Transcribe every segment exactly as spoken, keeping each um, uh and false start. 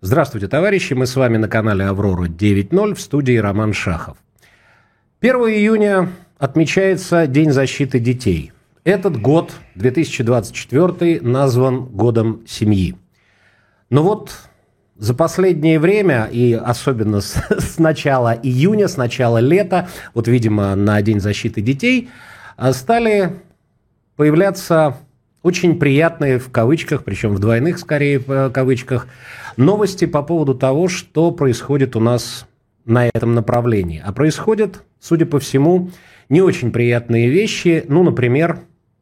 Здравствуйте, товарищи, мы с вами на канале Аврора девять ноль, в студии Роман Шахов. первого июня отмечается День защиты детей. Этот год, две тысячи двадцать четвёртый, назван годом семьи. Но вот за последнее время, и особенно с, с начала июня, с начала лета, вот, видимо, на День защиты детей, стали появляться очень приятные, в кавычках, причем в двойных, скорее, кавычках, новости по поводу того, что происходит у нас на этом направлении. А происходят, судя по всему, не очень приятные вещи. Ну, например,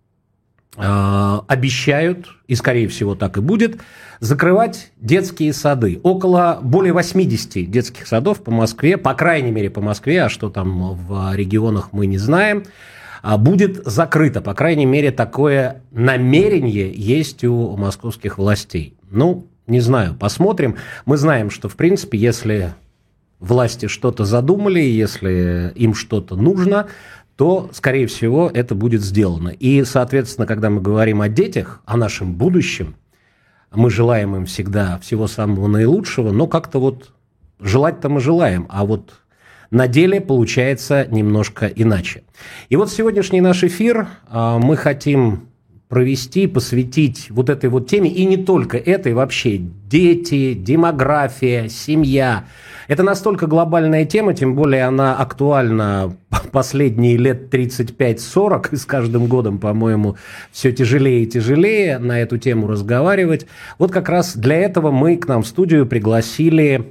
э, обещают, и, скорее всего, так и будет, закрывать детские сады. Около более восьмидесяти детских садов по Москве, по крайней мере, по Москве, а что там в регионах мы не знаем, будет закрыто. По крайней мере, такое намерение есть у московских властей. Ну, не знаю, посмотрим. Мы знаем, что, в принципе, если власти что-то задумали, если им что-то нужно, то, скорее всего, это будет сделано. И, соответственно, когда мы говорим о детях, о нашем будущем, мы желаем им всегда всего самого наилучшего, но как-то вот желать-то мы желаем, а вот на деле получается немножко иначе. И вот сегодняшний наш эфир а, мы хотим провести, посвятить вот этой вот теме, и не только этой, вообще дети, демография, семья. Это настолько глобальная тема, тем более она актуальна последние лет тридцать пять сорок, и с каждым годом, по-моему, все тяжелее и тяжелее на эту тему разговаривать. Вот как раз для этого мы к нам в студию пригласили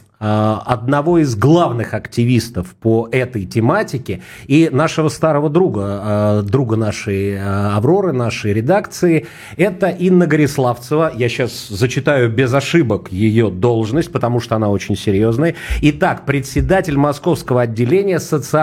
одного из главных активистов по этой тематике и нашего старого друга, друга нашей Авроры, нашей редакции, это Инна Гориславцева. Я сейчас зачитаю без ошибок ее должность, потому что она очень серьезная. Итак, председатель Московского отделения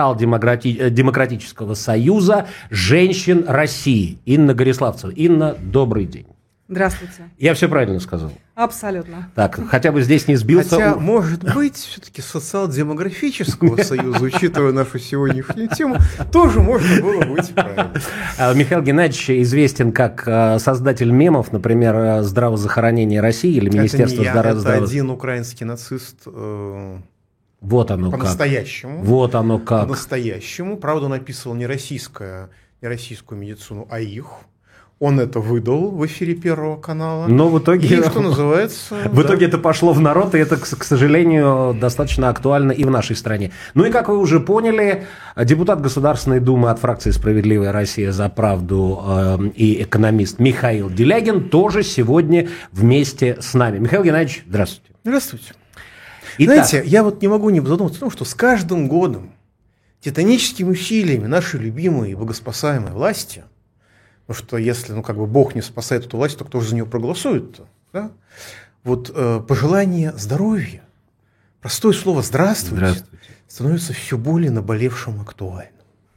Социал-демократического союза женщин России. Инна Гориславцева. Инна, добрый день. Здравствуйте. Я все правильно сказал? Абсолютно. Так, хотя бы здесь не сбился. Хотя, может быть, все-таки социал-демографического союза, учитывая нашу сегодняшнюю тему, тоже можно было быть правильно. Михаил Геннадьевич известен как создатель мемов, например, «Здравозахоронение России» или «Министерство здравоохранения». Это один украинский нацист. Э, вот оно по-настоящему. как. Вот оно как. По-настоящему. Правда, он описывал не, российское, не российскую медицину, а их. Он это выдал в эфире Первого канала. Но в итоге, и, что называется, в да. итоге это пошло в народ, и это, к сожалению, достаточно актуально и в нашей стране. Ну и, как вы уже поняли, депутат Государственной Думы от фракции «Справедливая Россия за правду» э, и экономист Михаил Делягин тоже сегодня вместе с нами. Михаил Геннадьевич, здравствуйте. Здравствуйте. Итак, знаете, я вот не могу не задуматься о том, что с каждым годом титаническими усилиями нашей любимой и богоспасаемой власти, потому что если, ну, как бы Бог не спасает эту власть, то кто же за нее проголосует-то? Да? Вот э, пожелание здоровья, простое слово «здравствуйте», здравствуйте становится все более наболевшим актуальным.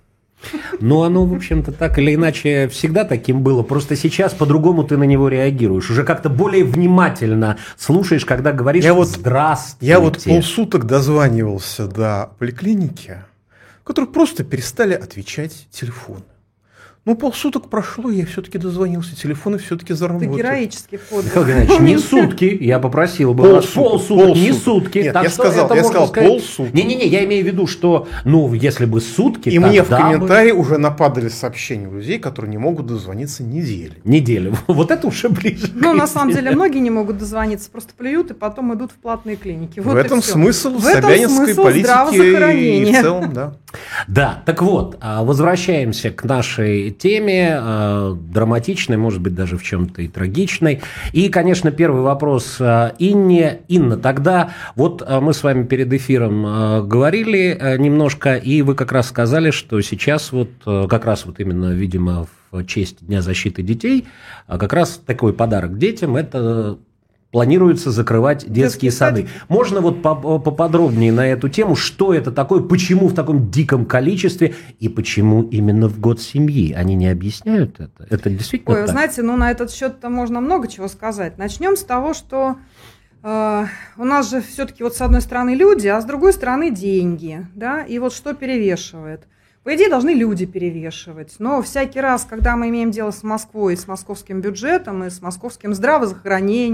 Ну, оно, в общем-то, так или иначе всегда таким было. Просто сейчас по-другому ты на него реагируешь. Уже как-то более внимательно слушаешь, когда говоришь я вот, «здравствуйте». Я вот полсуток дозванивался до поликлиники, в которой просто перестали отвечать телефоны. Ну, полсуток прошло, я все-таки дозвонился, телефоны все-таки заработали. Это героический подвиг. Михаил Геннадьевич, не сутки, я попросил бы вас. Полсуток, не сутки. Нет, я сказал, я сказал полсуток. Не-не-не, я имею в виду, что, ну, если бы сутки, и мне в комментарии уже нападали сообщения у людей, которые не могут дозвониться неделю. Неделю. Вот это уже ближе. Ну, на самом деле, многие не могут дозвониться, просто плюют и потом идут в платные клиники. В этом смысл собянинской политики и в целом, да. Да, так вот, возвращаемся к нашей теме, драматичной, может быть, даже в чем-то и трагичной. И, конечно, первый вопрос Инне. Инна, тогда вот мы с вами перед эфиром говорили немножко, и вы как раз сказали, что сейчас вот, как раз вот именно, видимо, в честь Дня защиты детей, как раз такой подарок детям – это планируется закрывать детские, детские сады. сады. Можно вот поподробнее на эту тему, что это такое, почему в таком диком количестве и почему именно в год семьи? Они не объясняют это? Это действительно Ой, так? Знаете, ну на этот счет можно много чего сказать. Начнем с того, что э, у нас же все-таки вот с одной стороны люди, а с другой стороны деньги. Да? И вот что перевешивает? По идее, должны люди перевешивать. Но всякий раз, когда мы имеем дело с Москвой, с московским бюджетом и с московским здравоохранением, с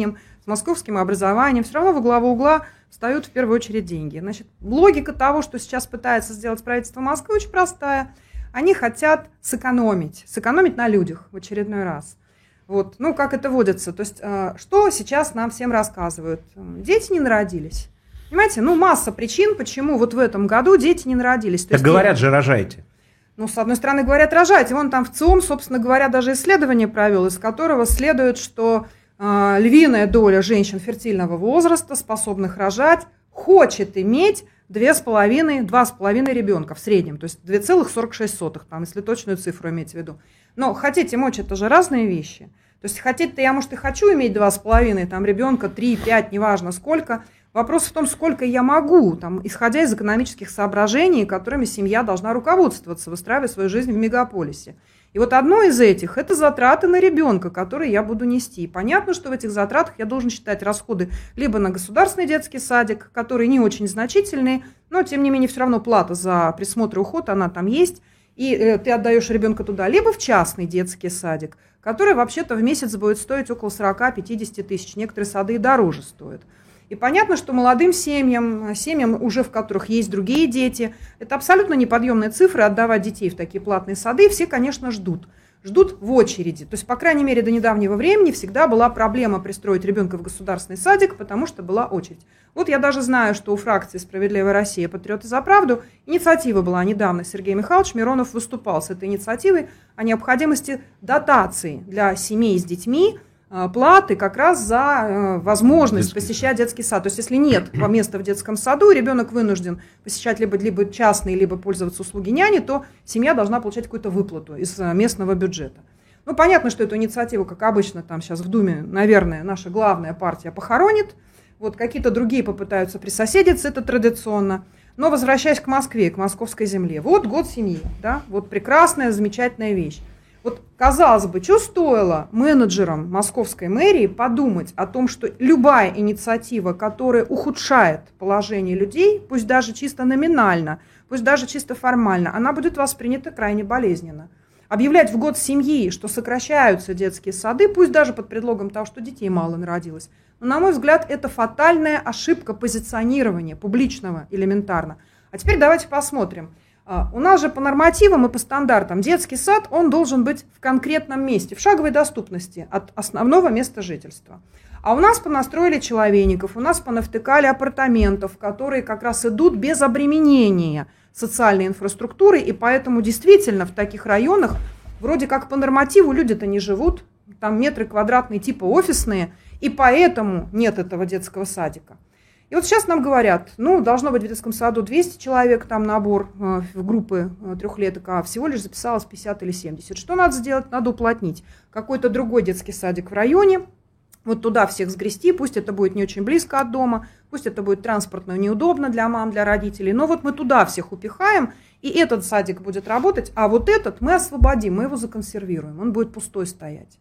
московским образованием, все равно во главу угла встают в первую очередь деньги. Значит, логика того, что сейчас пытается сделать правительство Москвы, очень простая. Они хотят сэкономить, сэкономить на людях в очередной раз. Вот. Ну, как это водится. То есть, что сейчас нам всем рассказывают? Дети не народились. Понимаете, ну, масса причин, почему вот в этом году дети не народились. То так есть, говорят же, рожайте. Ну, с одной стороны, говорят, рожайте. Вон там в ЦИОМ, собственно говоря, даже исследование провел, из которого следует, что э, львиная доля женщин фертильного возраста, способных рожать, хочет иметь два с половиной ребенка в среднем, то есть две целых сорок шесть сотых, там, если точную цифру иметь в виду. Но хотеть и мочь – это же разные вещи. То есть хотеть-то я, может, и хочу иметь два с половиной там, ребенка, три, пять, неважно сколько. Вопрос в том, сколько я могу, там, исходя из экономических соображений, которыми семья должна руководствоваться, выстраивая свою жизнь в мегаполисе. И вот одно из этих – это затраты на ребенка, которые я буду нести. И понятно, что в этих затратах я должен считать расходы либо на государственный детский садик, которые не очень значительные, но, тем не менее, все равно плата за присмотр и уход, она там есть, и э, ты отдаешь ребенка туда, либо в частный детский садик, который вообще-то в месяц будет стоить около сорок-пятьдесят тысяч, некоторые сады и дороже стоят. И понятно, что молодым семьям, семьям, уже в которых есть другие дети, это абсолютно неподъемные цифры отдавать детей в такие платные сады. Все, конечно, ждут. Ждут в очереди. То есть, по крайней мере, до недавнего времени всегда была проблема пристроить ребенка в государственный садик, потому что была очередь. Вот я даже знаю, что у фракции «Справедливая Россия. Патриоты за правду» инициатива была недавно. Сергей Михайлович Миронов выступал с этой инициативой о необходимости дотации для семей с детьми, платы как раз за возможность детский посещать сад. Детский сад. То есть, если нет места в детском саду, ребенок вынужден посещать либо, либо частный, либо пользоваться услуги няни, то семья должна получать какую-то выплату из местного бюджета. Ну, понятно, что эту инициативу, как обычно, там сейчас в Думе, наверное, наша главная партия похоронит. Вот какие-то другие попытаются присоседиться, это традиционно. Но возвращаясь к Москве, к московской земле. Вот год семьи, да, вот прекрасная, замечательная вещь. Вот, казалось бы, что стоило менеджерам московской мэрии подумать о том, что любая инициатива, которая ухудшает положение людей, пусть даже чисто номинально, пусть даже чисто формально, она будет воспринята крайне болезненно. Объявлять в год семьи, что сокращаются детские сады, пусть даже под предлогом того, что детей мало народилось, но, на мой взгляд, это фатальная ошибка позиционирования публичного элементарно. А теперь давайте посмотрим. У нас же по нормативам и по стандартам детский сад, он должен быть в конкретном месте, в шаговой доступности от основного места жительства. А у нас понастроили человейников, у нас понавтыкали апартаментов, которые как раз идут без обременения социальной инфраструктуры, и поэтому действительно в таких районах вроде как по нормативу люди-то не живут, там метры квадратные типа офисные, и поэтому нет этого детского садика. И вот сейчас нам говорят, ну, должно быть в детском саду двести человек, там набор э, в группы э, трехлеток, а всего лишь записалось пятьдесят или семьдесят. Что надо сделать? Надо уплотнить какой-то другой детский садик в районе, вот туда всех сгрести, пусть это будет не очень близко от дома, пусть это будет транспортно неудобно для мам, для родителей, но вот мы туда всех упихаем, и этот садик будет работать, а вот этот мы освободим, мы его законсервируем, он будет пустой стоять.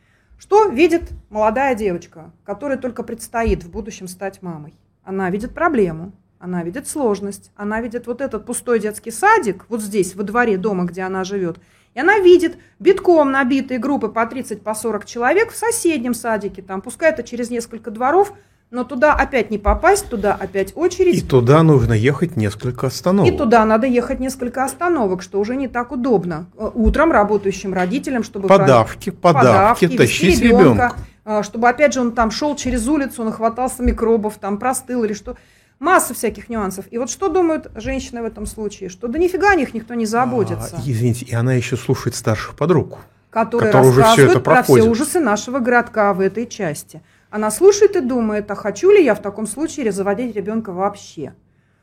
Что видит молодая девочка, которая только предстоит в будущем стать мамой? Она видит проблему, она видит сложность, она видит вот этот пустой детский садик, вот здесь, во дворе дома, где она живет, и она видит битком набитые группы по тридцать, по сорок человек в соседнем садике, там, пускай это через несколько дворов, но туда опять не попасть, туда опять очередь. И туда нужно ехать несколько остановок. И туда надо ехать несколько остановок, что уже не так удобно утром работающим родителям, чтобы... Подавки, подавки, подавки тащить ребенка. Чтобы, опять же, он там шел через улицу, нахватался микробов, там простыл или что. Масса всяких нюансов. И вот что думают женщины в этом случае? Что да нифига о них никто не заботится. А, извините, и она еще слушает старших подруг, которые которые рассказывают уже все это про проходят. все ужасы нашего городка в этой части. Она слушает и думает, а хочу ли я в таком случае заводить ребенка вообще?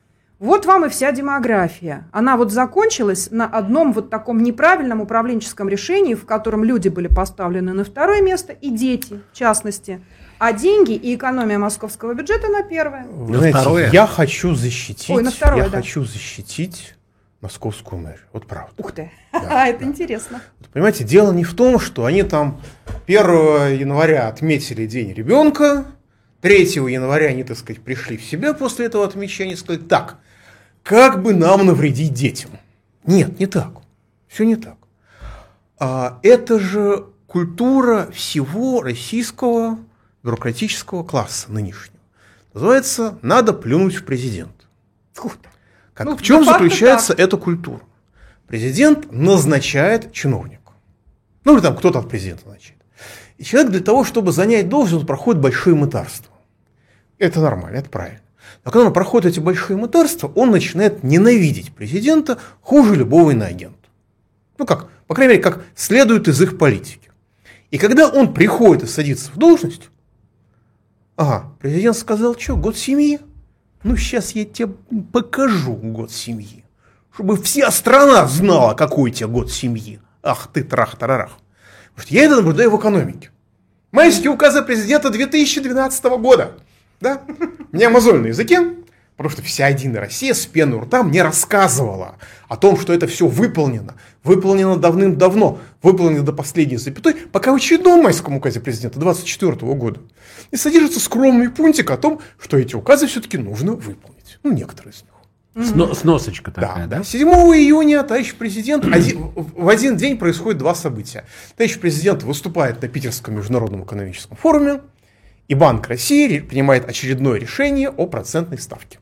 Вот вам и вся демография. Она вот закончилась на одном вот таком неправильном управленческом решении, в котором люди были поставлены на второе место, и дети, в частности. А деньги и экономия московского бюджета на первое. Вы знаете, второе. я хочу защитить, Ой, на второе, я да. хочу защитить московскую мэрию. Вот правда. Ух ты, Да, это да. интересно. Вот, понимаете, дело не в том, что они там первого января отметили День ребенка, третьего января они, так сказать, пришли в себя после этого отмечания и сказали, так, как бы нам навредить детям? Нет, не так. Все не так. А, это же культура всего российского бюрократического класса нынешнего. Называется «надо плюнуть в президента». Как, ну, в чем заключается так. эта культура? Президент назначает чиновника. Ну, или там кто-то от президента назначает. И человек для того, чтобы занять должность, он проходит большие мытарства. Это нормально, это правильно. Но когда он проходит эти большие мытарства, он начинает ненавидеть президента хуже любого иноагента. Ну как, по крайней мере, как следует из их политики. И когда он приходит и садится в должность, ага, президент сказал, что, год семьи? Ну, сейчас я тебе покажу год семьи. Чтобы вся страна знала, какой у тебя год семьи. Ах ты, трах-тарарах. Потому что я это наблюдаю в экономике. Майские указы президента две тысячи двенадцатого года. Да? У меня мозоль на языке, потому что вся Единая Россия с пеной у рта мне рассказывала о том, что это все выполнено. Выполнено давным-давно. Выполнено до последней запятой, пока в очередном майском указе президента двадцать четвёртого года и содержится скромный пунктик о том, что эти указы все-таки нужно выполнить. Ну, некоторые из них. Сно- сносочка такая, да? да? седьмого июня товарищ президент, один, в один день происходит два события. Товарищ президент выступает на Питерском международном экономическом форуме, и Банк России принимает очередное решение о процентной ставке.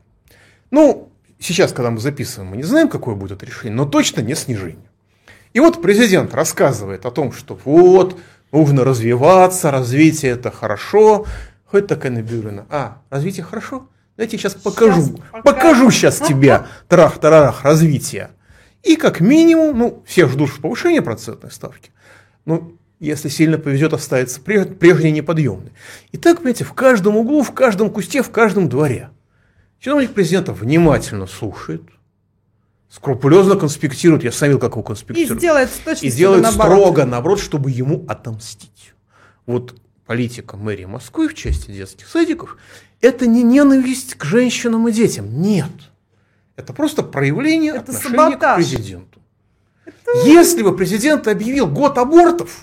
Ну, сейчас, когда мы записываем, мы не знаем, какое будет это решение, но точно не снижение. И вот президент рассказывает о том, что вот, нужно развиваться, развитие это хорошо. Хоть такая набюрена. А, развитие хорошо? Давайте я сейчас покажу. Сейчас покажу сейчас тебе трах-тарарах развитие. И как минимум, ну, все ждут повышения процентной ставки. Ну, если сильно повезет, останется прежней неподъемной. И так, понимаете, в каждом углу, в каждом кусте, в каждом дворе. Чиновник президента внимательно слушает, скрупулезно конспектирует. Я сам видел, как его конспектирует. И сделает точно И делает наоборот. строго наоборот, чтобы ему отомстить. Вот политика мэрии Москвы в части детских садиков – это не ненависть к женщинам и детям. Нет. Это просто проявление это отношения саботаж. к президенту. Это... Если бы президент объявил год абортов,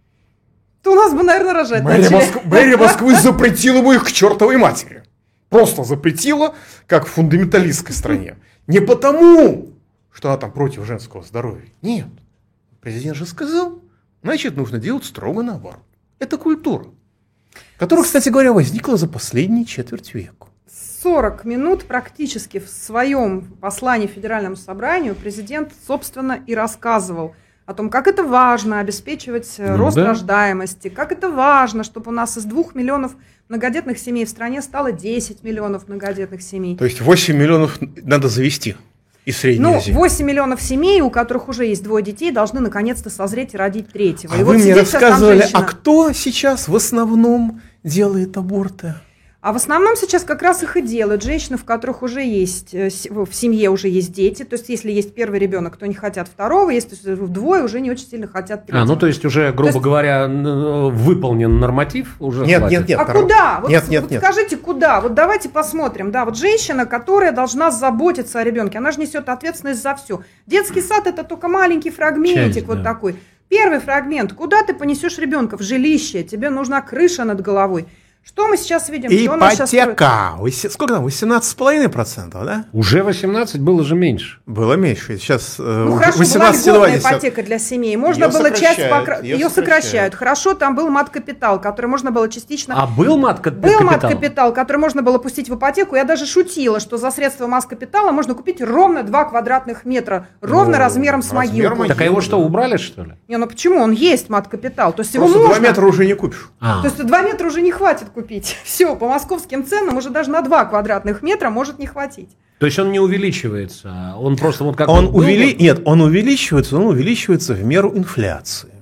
то у нас бы, наверное, рожать мэрия, начали. Москвы, мэрия Москвы запретила бы их к чертовой матери. Просто запретила, как в фундаменталистской стране. Не потому, что она там против женского здоровья. Нет. Президент же сказал, значит, нужно делать строго наоборот. Это культура, которая, кстати говоря, возникла за последние четверть века. сорок минут практически в своем послании Федеральному собранию президент, собственно, и рассказывал о том, как это важно обеспечивать Ну, рост да. рождаемости, как это важно, чтобы у нас из двух миллионов многодетных семей в стране стало десять миллионов многодетных семей. То есть восемь миллионов надо завести из Средней Ну, Азии. восемь миллионов семей, у которых уже есть двое детей, должны наконец-то созреть и родить третьего. А И вы вот мне сидит сейчас там рассказывали, женщина. а кто сейчас в основном делает аборты? А в основном сейчас как раз их и делают. Женщины, в которых уже есть, э, с- в семье уже есть дети. То есть, если есть первый ребенок, то не хотят второго. Если вдвое, уже не очень сильно хотят третьего. А, ну то есть уже, грубо То есть- говоря, н- выполнен норматив, уже Нет, хватит. нет, нет. А Тарас. куда? Вот, Нет, нет, вот нет. скажите, куда? Вот давайте посмотрим. Да, вот женщина, которая должна заботиться о ребенке, она же несет ответственность за все. Детский сад – это только маленький фрагментик, Часть, вот да. такой. Первый фрагмент. Куда ты понесешь ребенка? В жилище. Тебе нужна крыша над головой. Что мы сейчас видим? Что у нас сейчас строит? Ипотека. Вось- Сколько там? восемнадцать с половиной процентов, да? Уже восемнадцать, было же меньше. Было меньше. Сейчас э, Ну уже хорошо, была восемнадцать целых льготная два десятых. ипотека для семей. Можно Её было часть сокращают, покра... её ее сокращают. сокращают. Хорошо, там был мат-капитал, который можно было частично. А был мат-капитал? Был мат-капитал, который можно было пустить в ипотеку. Я даже шутила, что за средства мат-капитала можно купить ровно два квадратных метра, ровно Ну, размером с размер могилку. могилы. Так а его что, убрали, что ли? Не, ну почему? Он есть мат-капитал. То есть его Просто можно. два метра уже не купишь. А, То есть два метра уже не хватит купить. Все, по московским ценам уже даже на два квадратных метра может не хватить. то есть он не увеличивается, он просто вот как Он был, увели... вот- Нет, он увеличивается, он увеличивается в меру инфляции.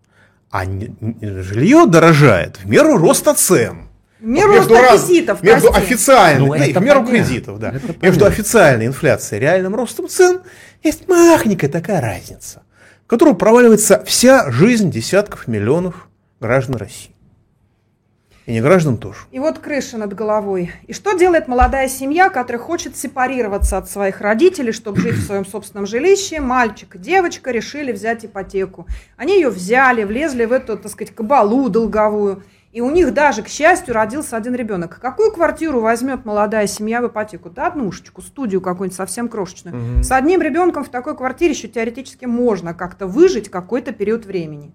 А не- не- жилье дорожает в меру роста цен. В меру Между роста раз- аппетитов, Между прости. официальной, Ну, да, и это в меру понятно. кредитов, да. Это Между понятно. официальной инфляцией и реальным ростом цен есть махонькая такая разница, в которую проваливается вся жизнь десятков миллионов граждан России. И не граждан тоже. И вот крыша над головой. И что делает молодая семья, которая хочет сепарироваться от своих родителей, чтобы жить в своем собственном жилище? Мальчик и девочка решили взять ипотеку. Они ее взяли, влезли в эту, так сказать, кабалу долговую. И у них даже, к счастью, родился один ребенок. Какую квартиру возьмет молодая семья в ипотеку? Да однушечку, студию какую-нибудь совсем крошечную. С одним ребенком в такой квартире еще теоретически можно как-то выжить какой-то период времени.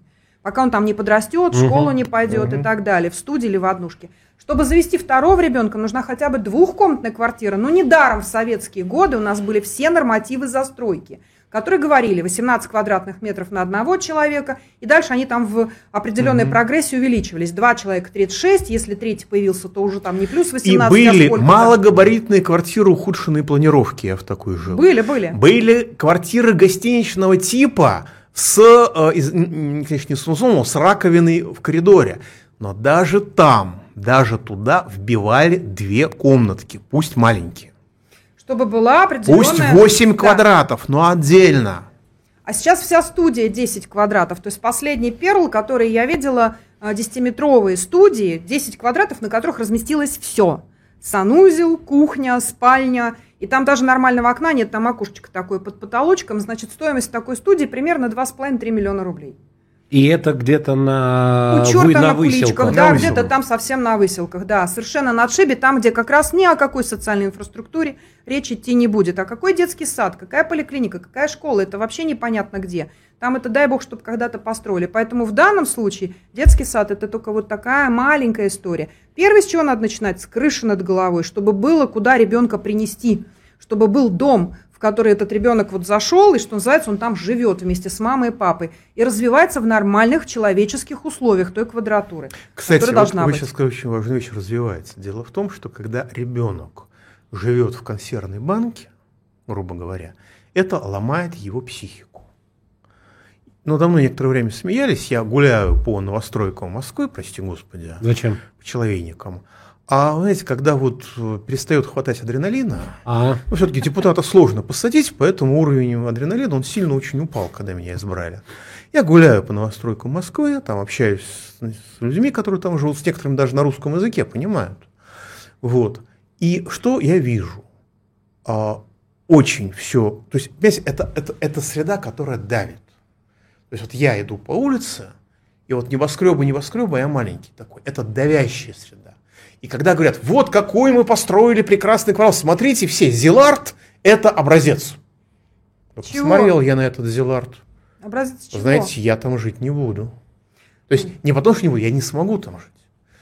пока он там не подрастет, в школу не пойдет и так далее, в студии или в однушке. Чтобы завести второго ребенка, нужна хотя бы двухкомнатная квартира. Ну, недаром в советские годы у нас были все нормативы застройки, которые говорили восемнадцать квадратных метров на одного человека, и дальше они там в определенной mm-hmm. прогрессии увеличивались. Два человека тридцать шесть, если третий появился, то уже там не плюс восемнадцать. И были а малогабаритные квартиры ухудшенной планировки, я в такой жил. Были, были. Были квартиры гостиничного типа с, э, конечно, не с сунсоном, с раковиной в коридоре. Но даже там, даже туда вбивали две комнатки, пусть маленькие. Чтобы была определенная... Пусть восемь да. квадратов, но отдельно. А сейчас вся студия десять квадратов. То есть последний перл, который я видела, десятиметровые студии, десять квадратов, на которых разместилось все. Санузел, кухня, спальня. И там даже нормального окна нет, там окошечко такое под потолочком. Значит, стоимость такой студии примерно два с половиной - три миллиона рублей. И это где-то на, У черта вы, на, на выселках. куличках, да, где-то там совсем на выселках, да, совершенно на отшибе, там, где как раз ни о какой социальной инфраструктуре речь идти не будет. А какой детский сад, какая поликлиника, какая школа, это вообще непонятно где. Там это, дай бог, чтобы когда-то построили. Поэтому в данном случае детский сад – это только вот такая маленькая история. Первое, с чего надо начинать, с крыши над головой, чтобы было куда ребенка принести, чтобы был дом, в который этот ребенок вот зашел, и, что называется, он там живет вместе с мамой и папой, и развивается в нормальных человеческих условиях той квадратуры, Кстати, которая вот должна вы быть. сейчас сказали, очень важную вещь, развивается. Дело в том, что когда ребенок живет в консервной банке, грубо говоря, это ломает его психику. Но давно некоторое время смеялись, я гуляю по новостройкам Москвы, прости господи, Зачем? по человейникам. А знаете, когда вот перестает хватать адреналина, А. ну, все-таки депутата сложно посадить, поэтому уровень адреналина, он сильно очень упал, когда меня избрали. Я гуляю по новостройкам Москвы, там общаюсь с, с людьми, которые там живут, с некоторыми даже на русском языке понимают. Вот. И что я вижу? А, очень все, то есть, понимаете, это, это, это среда, которая давит. То есть вот я иду по улице, и вот небоскребы, небоскребы, я маленький такой. Это давящая среда. И когда говорят, вот какой мы построили прекрасный квартал, смотрите все, Зиларт – это образец. Посмотрел я на этот Зиларт. Образец чего? Знаете, я там жить не буду. То есть не потому, что не буду, я не смогу там жить.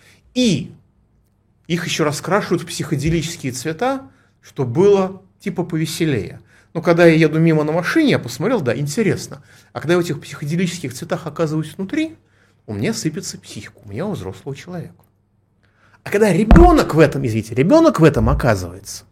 И их еще раскрашивают в психоделические цвета, что было типа повеселее. Но когда я еду мимо на машине, я посмотрел, да, интересно. А когда я в этих психоделических цветах оказываюсь внутри, у меня сыпется психика, у меня у взрослого человека. А когда ребенок в этом, извините, ребенок в этом оказывается,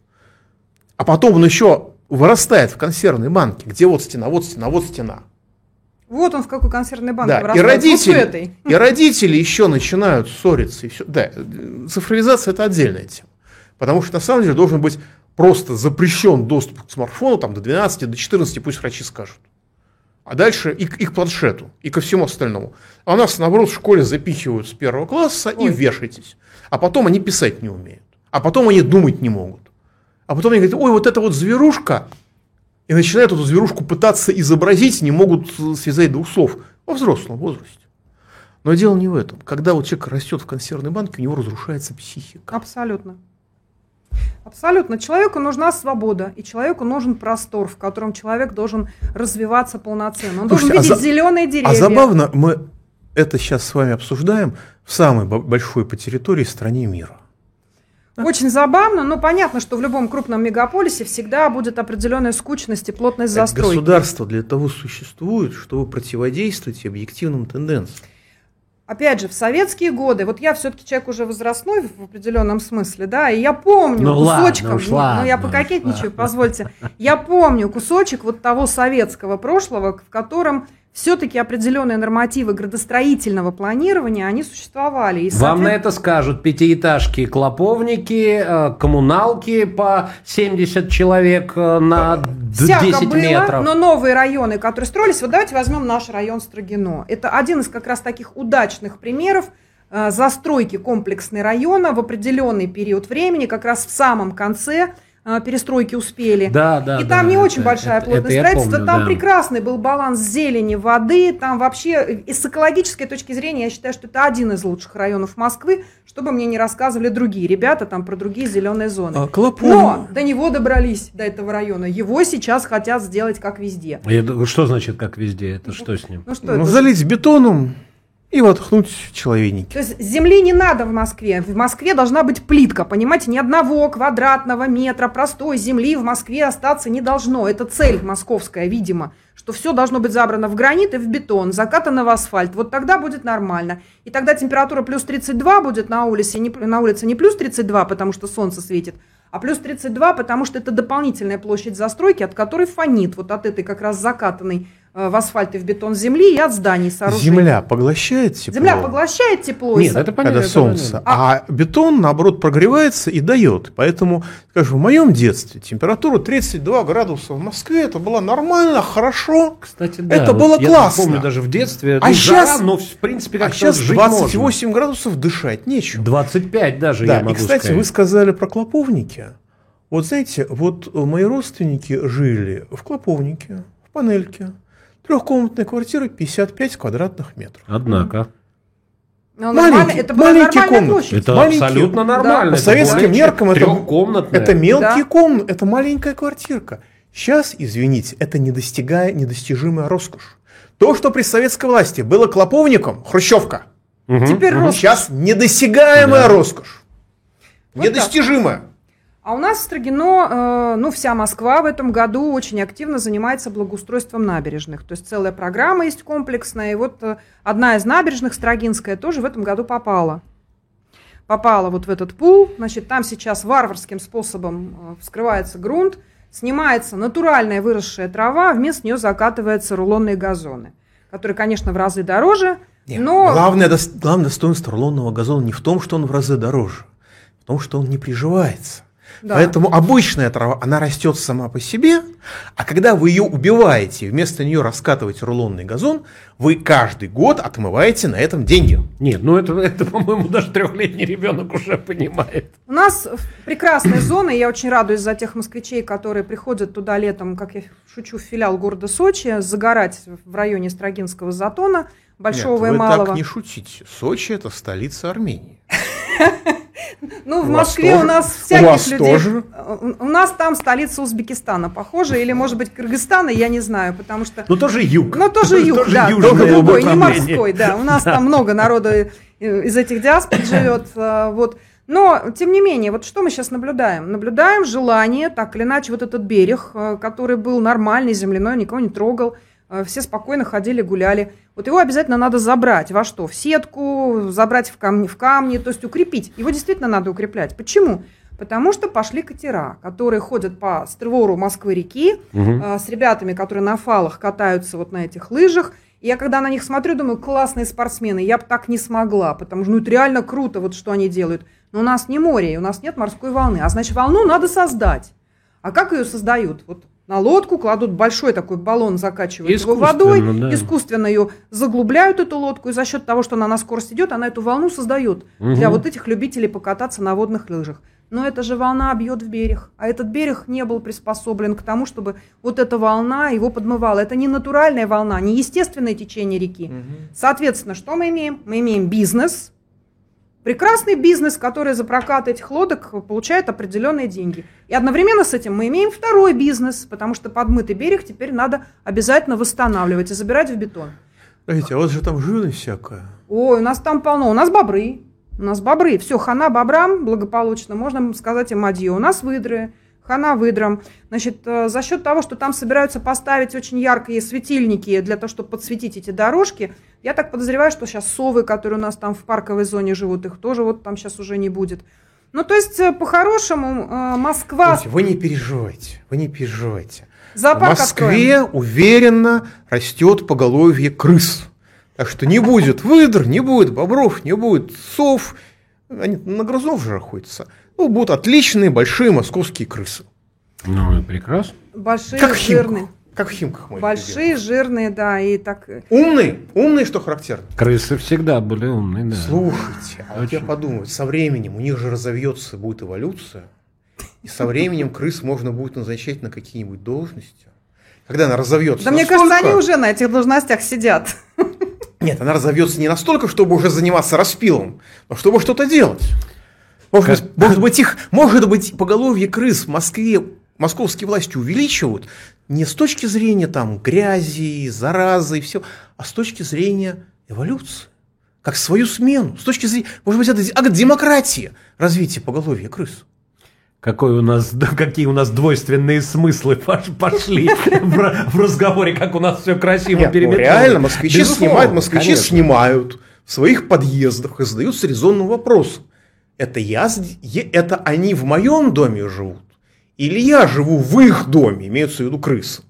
а потом он еще вырастает в консервной банке, где вот стена, вот стена, вот стена. Вот он в какой консервной банке Да, вырастает. и родители, вот в этой. и родители еще начинают ссориться. И все. Да, цифровизация – это отдельная тема. Потому что на самом деле должен быть просто запрещен доступ к смартфону там, до двенадцати, до четырнадцати, пусть врачи скажут. А дальше и, и к планшету, и ко всему остальному. А у нас, наоборот, в школе запихивают с первого класса Ой. и вешайтесь. А потом они писать не умеют. А потом они думать не могут. А потом они говорят, ой, вот это вот зверушка. И начинают эту зверушку пытаться изобразить, не могут связать двух слов во взрослом возрасте. Но дело не в этом. Когда вот человек растет в консервной банке, у него разрушается психика. Абсолютно. Абсолютно. Человеку нужна свобода, и человеку нужен простор, в котором человек должен развиваться полноценно. Он Слушайте, должен видеть а за... зеленые деревья. А забавно, мы это сейчас с вами обсуждаем в самой большой по территории стране мира. Очень забавно, но понятно, что в любом крупном мегаполисе всегда будет определенная скучность и плотность застройки. Государство для того существует, чтобы противодействовать объективным тенденциям. Опять же, в советские годы, вот я все-таки человек уже возрастной в определенном смысле, да, и я помню ну кусочком, ладно, уж ну, ладно, ну я пококетничаю, позвольте, я помню кусочек вот того советского прошлого, в котором все-таки определенные нормативы градостроительного планирования, они существовали. И, Вам на это скажут пятиэтажки, клоповники, коммуналки по семьдесят человек на десять было, метров. Но новые районы, которые строились, вот давайте возьмем наш район Строгино. Это один из как раз таких удачных примеров э, застройки комплексной района в определенный период времени, как раз в самом конце э, перестройки успели. Да, да, и да, там не это, очень большая это, плотность это строительства, помню, там да. прекрасный был баланс зелени, воды, там вообще и с экологической точки зрения я считаю, что это один из лучших районов Москвы, чтобы мне не рассказывали другие ребята там про другие зеленые зоны. А, Клопов... Но до него добрались, до этого района. Его сейчас хотят сделать как везде. Я, что значит как везде? Это что с ним? Ну, что ну, это? залить бетоном. и воткнуть человейники. То есть земли не надо в Москве. В Москве должна быть плитка, понимаете? Ни одного квадратного метра простой земли в Москве остаться не должно. Это цель московская, видимо, что все должно быть забрано в гранит и в бетон, закатано в асфальт. Вот тогда будет нормально. И тогда температура плюс тридцать два будет на улице, не, на улице не плюс тридцать два, потому что солнце светит, а плюс тридцать два, потому что это дополнительная площадь застройки, от которой фонит вот от этой как раз закатанной в асфальт и в бетон земли и от зданий сооружений. Земля поглощает тепло? Земля поглощает тепло. Нет, это понятно. Когда солнце. А, а бетон, наоборот, прогревается и дает. Поэтому, скажем, в моем детстве температура тридцать два градуса в Москве, это было нормально, хорошо. Кстати, да. Это вот было я классно. помню, даже в детстве. А ну, сейчас, жара, но в принципе как-то а сейчас жить двадцать восемь можно. градусов дышать нечем. двадцать пять даже, Да, я могу и, кстати, сказать. вы сказали про клоповники. Вот знаете, вот мои родственники жили в клоповнике, в панельке. Трехкомнатная квартира, пятьдесят пять квадратных метров. Однако. Но Маленький- нормально, это была маленькие нормальная комнаты. площадь. Это Маленькие. абсолютно нормально. По Это советским более чем меркам это, трехкомнатная. это мелкие Да. комнаты, это маленькая квартирка. Сейчас, извините, это недостигая, недостижимая роскошь. То, что при советской власти было клоповником, хрущевка, Мгм. Теперь роскошь. сейчас недосягаемая Да. роскошь. Вот Недостижимая. А у нас в Строгино, э, ну, вся Москва в этом году очень активно занимается благоустройством набережных. То есть целая программа есть комплексная. И вот э, одна из набережных, Строгинская, тоже в этом году попала. Попала вот в этот пул. Значит, там сейчас варварским способом э, вскрывается грунт, снимается натуральная выросшая трава, вместо нее закатываются рулонные газоны, которые, конечно, в разы дороже, Нет, но... главное, дос- главное достоинство рулонного газона не в том, что он в разы дороже, в том, что он не приживается. Да. Поэтому обычная трава, она растет сама по себе, а когда вы ее убиваете, вместо нее раскатываете рулонный газон, вы каждый год отмываете на этом деньги. Нет, ну это, это, по-моему, даже трехлетний ребенок уже понимает. У нас прекрасная зона, и я очень радуюсь за тех москвичей, которые приходят туда летом, как я шучу, в филиал города Сочи, загорать в районе Строгинского затона, Большого Нет, и вы Малого. так не шутите. Сочи – это столица Армении. Ну, в У вас Москве тоже? у нас У всяких вас людей. тоже? У у нас там столица Узбекистана, похоже, или, может быть, Кыргызстана, я не знаю, потому что... Ну тоже юг. Ну, тоже юг, да, южное тоже другой, не направление. морской, да. У нас там много народа из этих диаспор живет, а, вот. Но, тем не менее, вот что мы сейчас наблюдаем? Наблюдаем желание, так или иначе, вот этот берег, а, который был нормальный, земляной, никого не трогал, а, все спокойно ходили, гуляли. Вот его обязательно надо забрать. Во что? В сетку, забрать в камни, в камни, то есть укрепить. Его действительно надо укреплять. Почему? Потому что пошли катера, которые ходят по створу Москвы-реки, Мгм. э, с ребятами, которые на фалах катаются вот на этих лыжах. И я когда на них смотрю, думаю, классные спортсмены, я бы так не смогла, потому что ну, это реально круто, вот что они делают. Но у нас не море, и у нас нет морской волны, а значит, волну надо создать. А как ее создают? Вот на лодку кладут большой такой баллон, закачивают его водой, Искусственно, да. искусственно ее заглубляют, эту лодку, и за счет того, что она на скорость идет, она эту волну создает Мгм. для вот этих любителей покататься на водных лыжах. Но эта же волна бьет в берег, а этот берег не был приспособлен к тому, чтобы вот эта волна его подмывала. Это не натуральная волна, не естественное течение реки. Соответственно, что мы имеем? Мы имеем бизнес, прекрасный бизнес, который за прокат этих лодок получает определенные деньги. И одновременно с этим мы имеем второй бизнес, потому что подмытый берег теперь надо обязательно восстанавливать и забирать в бетон. Смотрите, а вот же там живность всякая. Ой, у нас там полно, у нас бобры. У нас бобры. Все, хана бобрам благополучно, можно сказать им адьё. У нас выдры, хана выдрам. Значит, э, за счет того, что там собираются поставить очень яркие светильники для того, чтобы подсветить эти дорожки, я так подозреваю, что сейчас совы, которые у нас там в парковой зоне живут, их тоже вот там сейчас уже не будет. Ну, то есть, э, по-хорошему, э, Москва... Слушайте, вы не переживайте, вы не переживайте. В Зоопарк Москве откроем. уверенно растет поголовье крыс. Так что не будет выдр, не будет бобров, не будет сов. Они на грызунов же охотятся. Ну, будут отличные большие московские крысы. Ну, и прекрасно. Большие, Как в жирные. Химках. Как в Химках мы. Большие, жирные, да, и так... Умные, умные, что характерно. Крысы всегда были умные, да. Слушайте, а вот я Очень. подумаю, со временем у них же разовьется, будет эволюция, и со временем крыс можно будет назначать на какие-нибудь должности. Когда она разовьется Да мне настолько- кажется, они уже на этих должностях сидят. Нет, она разовьется не настолько, чтобы уже заниматься распилом, но чтобы что-то делать. Может Как- быть, может быть, их, может быть, поголовье крыс в Москве московские власти увеличивают не с точки зрения там грязи, заразы и все, а с точки зрения эволюции. как свою смену. С точки зрения, может быть, это акт демократии, развитие поголовья крыс. Какой у нас, какие у нас двойственные смыслы пошли в разговоре, как у нас все красиво переметнулось. Ну, реально, москвичи снимают, москвичи снимают в своих подъездах и задаются резонным вопросом. Это, я, это они в моем доме живут? Или я живу в их доме, имеются в виду крысы?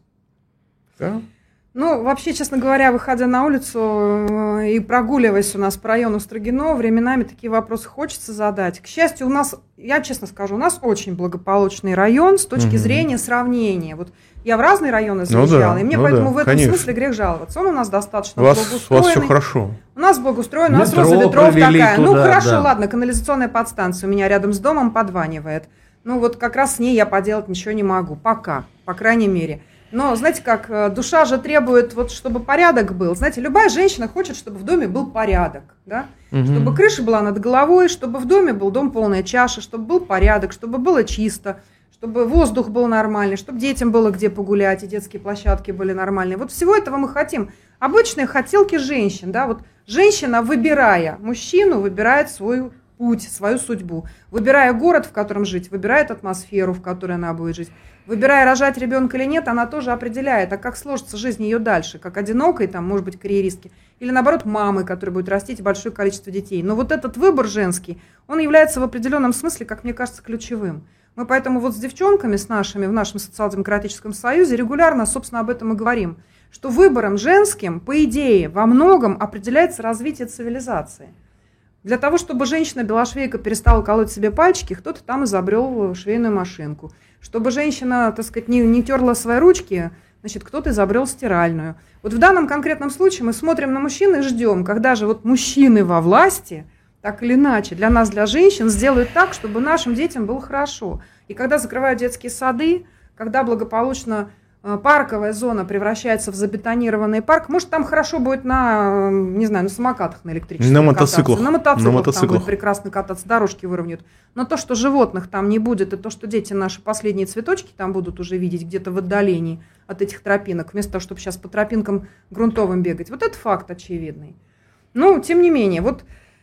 Да? Ну, вообще, честно говоря, выходя на улицу и прогуливаясь у нас по району Строгино, временами такие вопросы хочется задать. К счастью, у нас, я честно скажу, у нас очень благополучный район с точки угу. зрения сравнения. Вот я в разные районы заезжала, ну да, и мне ну поэтому да, в этом конечно. смысле грех жаловаться. Он у нас достаточно у вас, благоустроенный. У вас все хорошо. У нас благоустроен, у нас Роза Ветров такая. Туда, ну, хорошо, да. ладно, канализационная подстанция у меня рядом с домом подванивает. Ну, вот как раз с ней я поделать ничего не могу. Пока, по крайней мере. Но, знаете, как душа же требует, вот, чтобы порядок был. Знаете, любая женщина хочет, чтобы в доме был порядок, да? Угу. Чтобы крыша была над головой, чтобы в доме был дом полная чаша, чтобы был порядок, чтобы было чисто, чтобы воздух был нормальный, чтобы детям было где погулять, и детские площадки были нормальные. Вот всего этого мы хотим. Обычные хотелки женщин, да? Вот женщина, выбирая мужчину, выбирает свой путь, свою судьбу. Выбирая город, в котором жить, выбирает атмосферу, в которой она будет жить. Выбирая, рожать ребенка или нет, она тоже определяет, а как сложится жизнь ее дальше, как одинокой, там, может быть, карьеристки, или, наоборот, мамы, которая будет растить большое количество детей. Но вот этот выбор женский, он является в определенном смысле, как мне кажется, ключевым. Мы поэтому вот с девчонками, с нашими, в нашем социал-демократическом союзе регулярно, собственно, об этом и говорим, что выбором женским, по идее, во многом определяется развитие цивилизации. Для того, чтобы женщина-белошвейка перестала колоть себе пальчики, кто-то там изобрел швейную машинку. Чтобы женщина, так сказать, не, не терла свои ручки, значит, кто-то изобрел стиральную. Вот в данном конкретном случае мы смотрим на мужчин и ждем, когда же вот мужчины во власти, так или иначе, для нас, для женщин, сделают так, чтобы нашим детям было хорошо. И когда закрывают детские сады, когда благополучно парковая зона превращается в забетонированный парк, может, там хорошо будет на, не знаю, на самокатах, на электрических на мотоциклах. На мотоциклах, на мотоциклах там будет прекрасно кататься, дорожки выровняют. Но то, что животных там не будет, и то, что дети наши последние цветочки там будут уже видеть где-то в отдалении от этих тропинок, вместо того, чтобы сейчас по тропинкам грунтовым бегать, вот это факт очевидный. Но, тем не менее, вот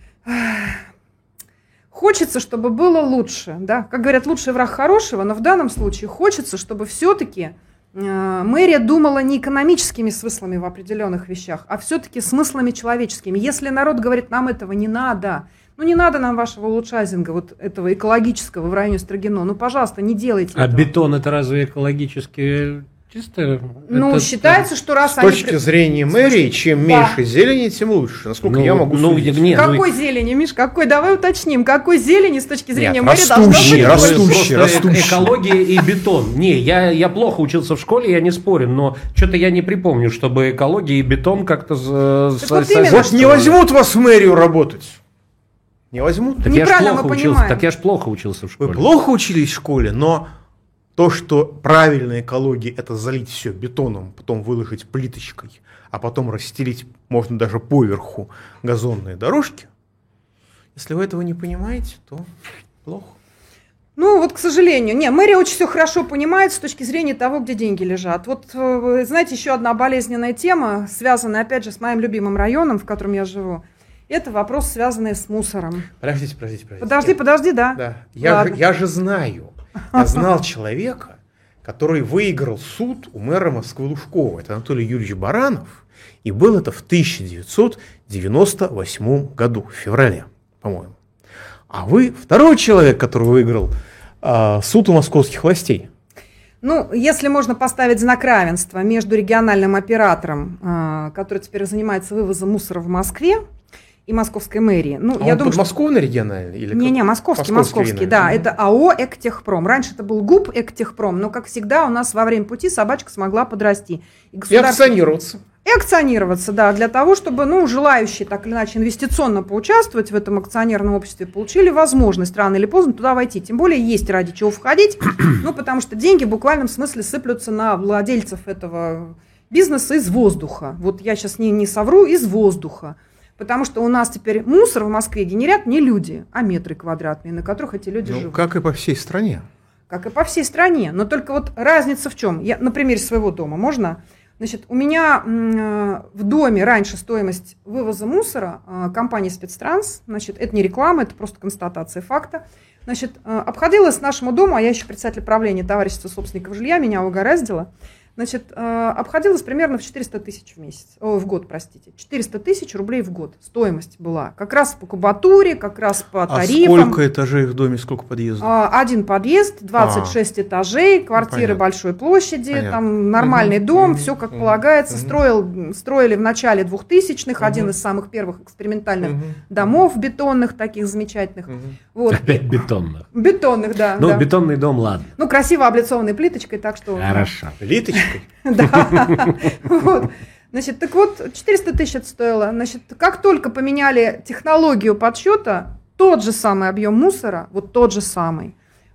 хочется, чтобы было лучше, да, как говорят, лучший враг хорошего, но в данном случае хочется, чтобы все-таки мэрия думала не экономическими смыслами в определенных вещах, а все-таки смыслами человеческими. Если народ говорит, нам этого не надо, ну не надо нам вашего улучшайзинга, вот этого экологического в районе Строгино, ну пожалуйста, не делайте а этого. А бетон это разве экологически чисто? Ну это, считается, что раз с они... С точки зрения мэрии, чем да. меньше зелени, тем лучше, насколько ну, я могу ну, судить. Нет, какой ну... зелени, Миш, какой? Давай уточним, какой зелени с точки зрения нет, мэрии растущий, должно быть? Растущий, растущий. Экология и бетон. Не, я, я плохо учился в школе, я не спорю, но что-то я не припомню, чтобы экология и бетон как-то... Так вот, вот не возьмут вас в мэрию работать. Не возьмут? Так я ж плохо учился, так я ж плохо учился в школе. Вы плохо учились в школе, но... То, что правильная экология – это залить все бетоном, потом выложить плиточкой, а потом расстелить, можно даже поверху, газонные дорожки. Если вы этого не понимаете, то плохо. Ну, вот, к сожалению. Не, мэрия очень все хорошо понимает с точки зрения того, где деньги лежат. Вот, знаете, еще одна болезненная тема, связанная, опять же, с моим любимым районом, в котором я живу. Это вопрос, связанный с мусором. Подождите, подождите, подождите. Подожди, подожди, да. да. Я, же, я же знаю. Я знал человека, который выиграл суд у мэра Москвы Лужкова. Это Анатолий Юрьевич Баранов. И был это в тысяча девятьсот девяносто восьмом году, в феврале, по-моему. А вы второй человек, который выиграл э, суд у московских властей. Ну, если можно поставить знак равенства между региональным оператором, э, который теперь занимается вывозом мусора в Москве, и московской мэрии. Ну, а я он думаю, подмосковный региональный? Или не, не, московский, московский, московский да. Это АО «Эктехпром». Раньше это был ГУП «Эктехпром», но, как всегда, у нас во время пути собачка смогла подрасти. И, государство... и акционироваться. И акционироваться, да, для того, чтобы, ну, желающие так или иначе инвестиционно поучаствовать в этом акционерном обществе получили возможность рано или поздно туда войти. Тем более есть ради чего входить, ну, потому что деньги в буквальном смысле сыплются на владельцев этого бизнеса из воздуха. Вот я сейчас не, не совру, из воздуха. Потому что у нас теперь мусор в Москве генерят не люди, а метры квадратные, на которых эти люди ну, живут. Как и по всей стране. Как и по всей стране. Но только вот разница в чем? Я на примере своего дома можно? Значит, у меня в доме раньше стоимость вывоза мусора компании «Спецтранс», значит, это не реклама, это просто констатация факта, значит, обходилась нашему дому, а я еще председатель правления товарищества собственников жилья, меня угораздило, значит, обходилась примерно в четыреста тысяч в месяц, о, в год, простите, четыреста тысяч рублей в год стоимость была, как раз по кубатуре, как раз по тарифам. А сколько этажей в доме, сколько подъездов? Один подъезд, двадцать шесть а, этажей, квартиры понятно. Большой площади, понятно. Там нормальный угу. дом, угу. все как угу. полагается. Угу. Строил, строили в начале двухтысячных, угу. один из самых первых экспериментальных угу. домов бетонных, таких замечательных. Угу. Вот. Опять бетонных. Бетонных, да. Ну, да. бетонный дом, ладно. Ну, красиво облицованной плиточкой, так что... Хорошо. Плиточкой? Да. Вот. Значит, так вот, четыреста тысяч это стоило. Значит, как только поменяли технологию подсчета, тот же самый объем мусора, вот тот же самый,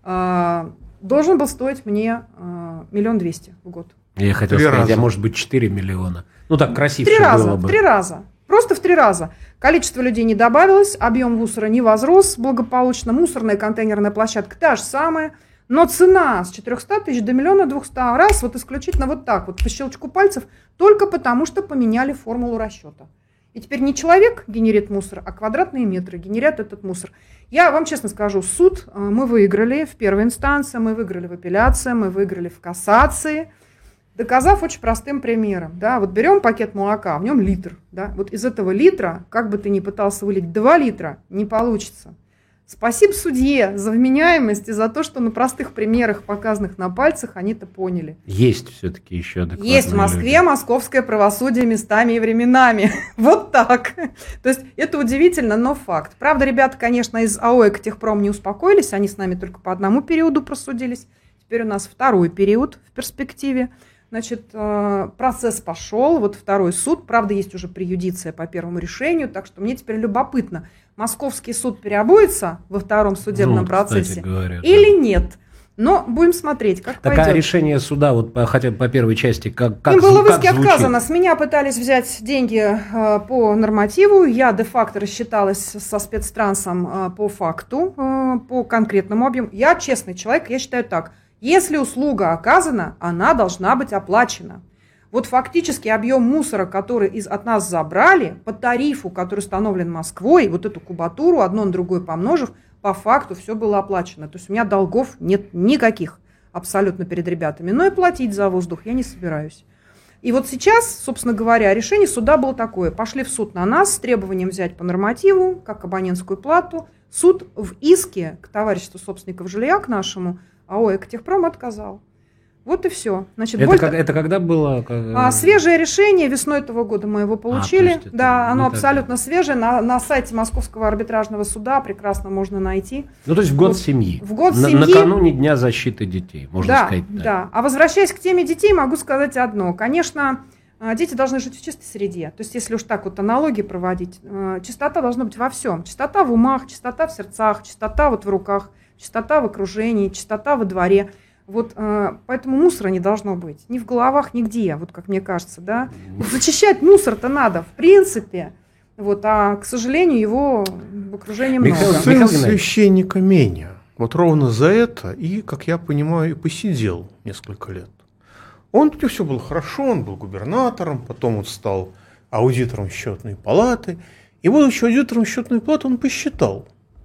должен был стоить мне миллион двести в год. Я хотел три сказать, раза. а может быть четыре миллиона. Ну так красиво три раза, было бы. В три раза. Просто в три раза. Количество людей не добавилось, объем мусора не возрос благополучно, мусорная контейнерная площадка та же самая. Но цена с четырехсот тысяч до миллиона двухсот раз вот исключительно вот так вот по щелчку пальцев только потому, что поменяли формулу расчета. И теперь не человек генерит мусор, а квадратные метры генерят этот мусор. Я вам честно скажу, суд мы выиграли в первой инстанции, мы выиграли в апелляции, мы выиграли в кассации, доказав очень простым примером. Да, вот берем пакет молока, в нем литр. Да, вот из этого литра, как бы ты ни пытался вылить два литра, не получится. Спасибо судье за вменяемость и за то, что на простых примерах, показанных на пальцах, они это поняли. Есть все-таки еще адекватные Есть в Москве люди. Московское правосудие местами и временами. Вот так. То есть это удивительно, но факт. Правда, ребята, конечно, из АО «Экотехпром» не успокоились, они с нами только по одному периоду просудились. Теперь у нас второй период в перспективе. Значит, процесс пошел, вот второй суд. Правда, есть уже преюдиция по первому решению, так что мне теперь любопытно, московский суд переобуется во втором судебном ну, процессе говоря, или да. нет. Но будем смотреть, как так, пойдет. А решение суда, вот по, хотя бы по первой части, как, как Им было в иске звучит? отказано. С меня пытались взять деньги э, по нормативу. Я де-факто рассчиталась со спецтрансом э, по факту, э, по конкретному объему. Я честный человек, я считаю так. Если услуга оказана, она должна быть оплачена. Вот фактически объем мусора, который из, от нас забрали, по тарифу, который установлен Москвой, вот эту кубатуру, одно на другое помножив, по факту все было оплачено. То есть у меня долгов нет никаких абсолютно перед ребятами. Но и платить за воздух я не собираюсь. И вот сейчас, собственно говоря, решение суда было такое. Пошли в суд на нас с требованием взять по нормативу, как абонентскую плату. Суд в иске к товариществу собственников жилья, к нашему, АО «Экотехпром» отказал. Вот и все. Значит, это, боль... как, это когда было? А, свежее решение весной этого года мы его получили. А, да, оно абсолютно так... свежее. На, на сайте Московского арбитражного суда прекрасно можно найти. Ну, то есть в год вот. семьи. В год на, семьи. Накануне Дня защиты детей, можно да, сказать. Да, да. А возвращаясь к теме детей, могу сказать одно. Конечно, дети должны жить в чистой среде. То есть, если уж так вот аналогии проводить, чистота должна быть во всем. Чистота в умах, чистота в сердцах, чистота вот в руках, чистота в окружении, чистота во дворе. Вот, э, поэтому мусора не должно быть. Ни в головах, нигде, вот как мне кажется. Да? Вот зачищать мусор-то надо, в принципе. Вот, а, к сожалению, его в окружении много. Сын священника Меня. Вот ровно за это и, как я понимаю, и посидел несколько лет. Он, у него все было хорошо, он был губернатором, потом он стал аудитором счетной палаты. И, будучи аудитором счетной палаты, он посчитал,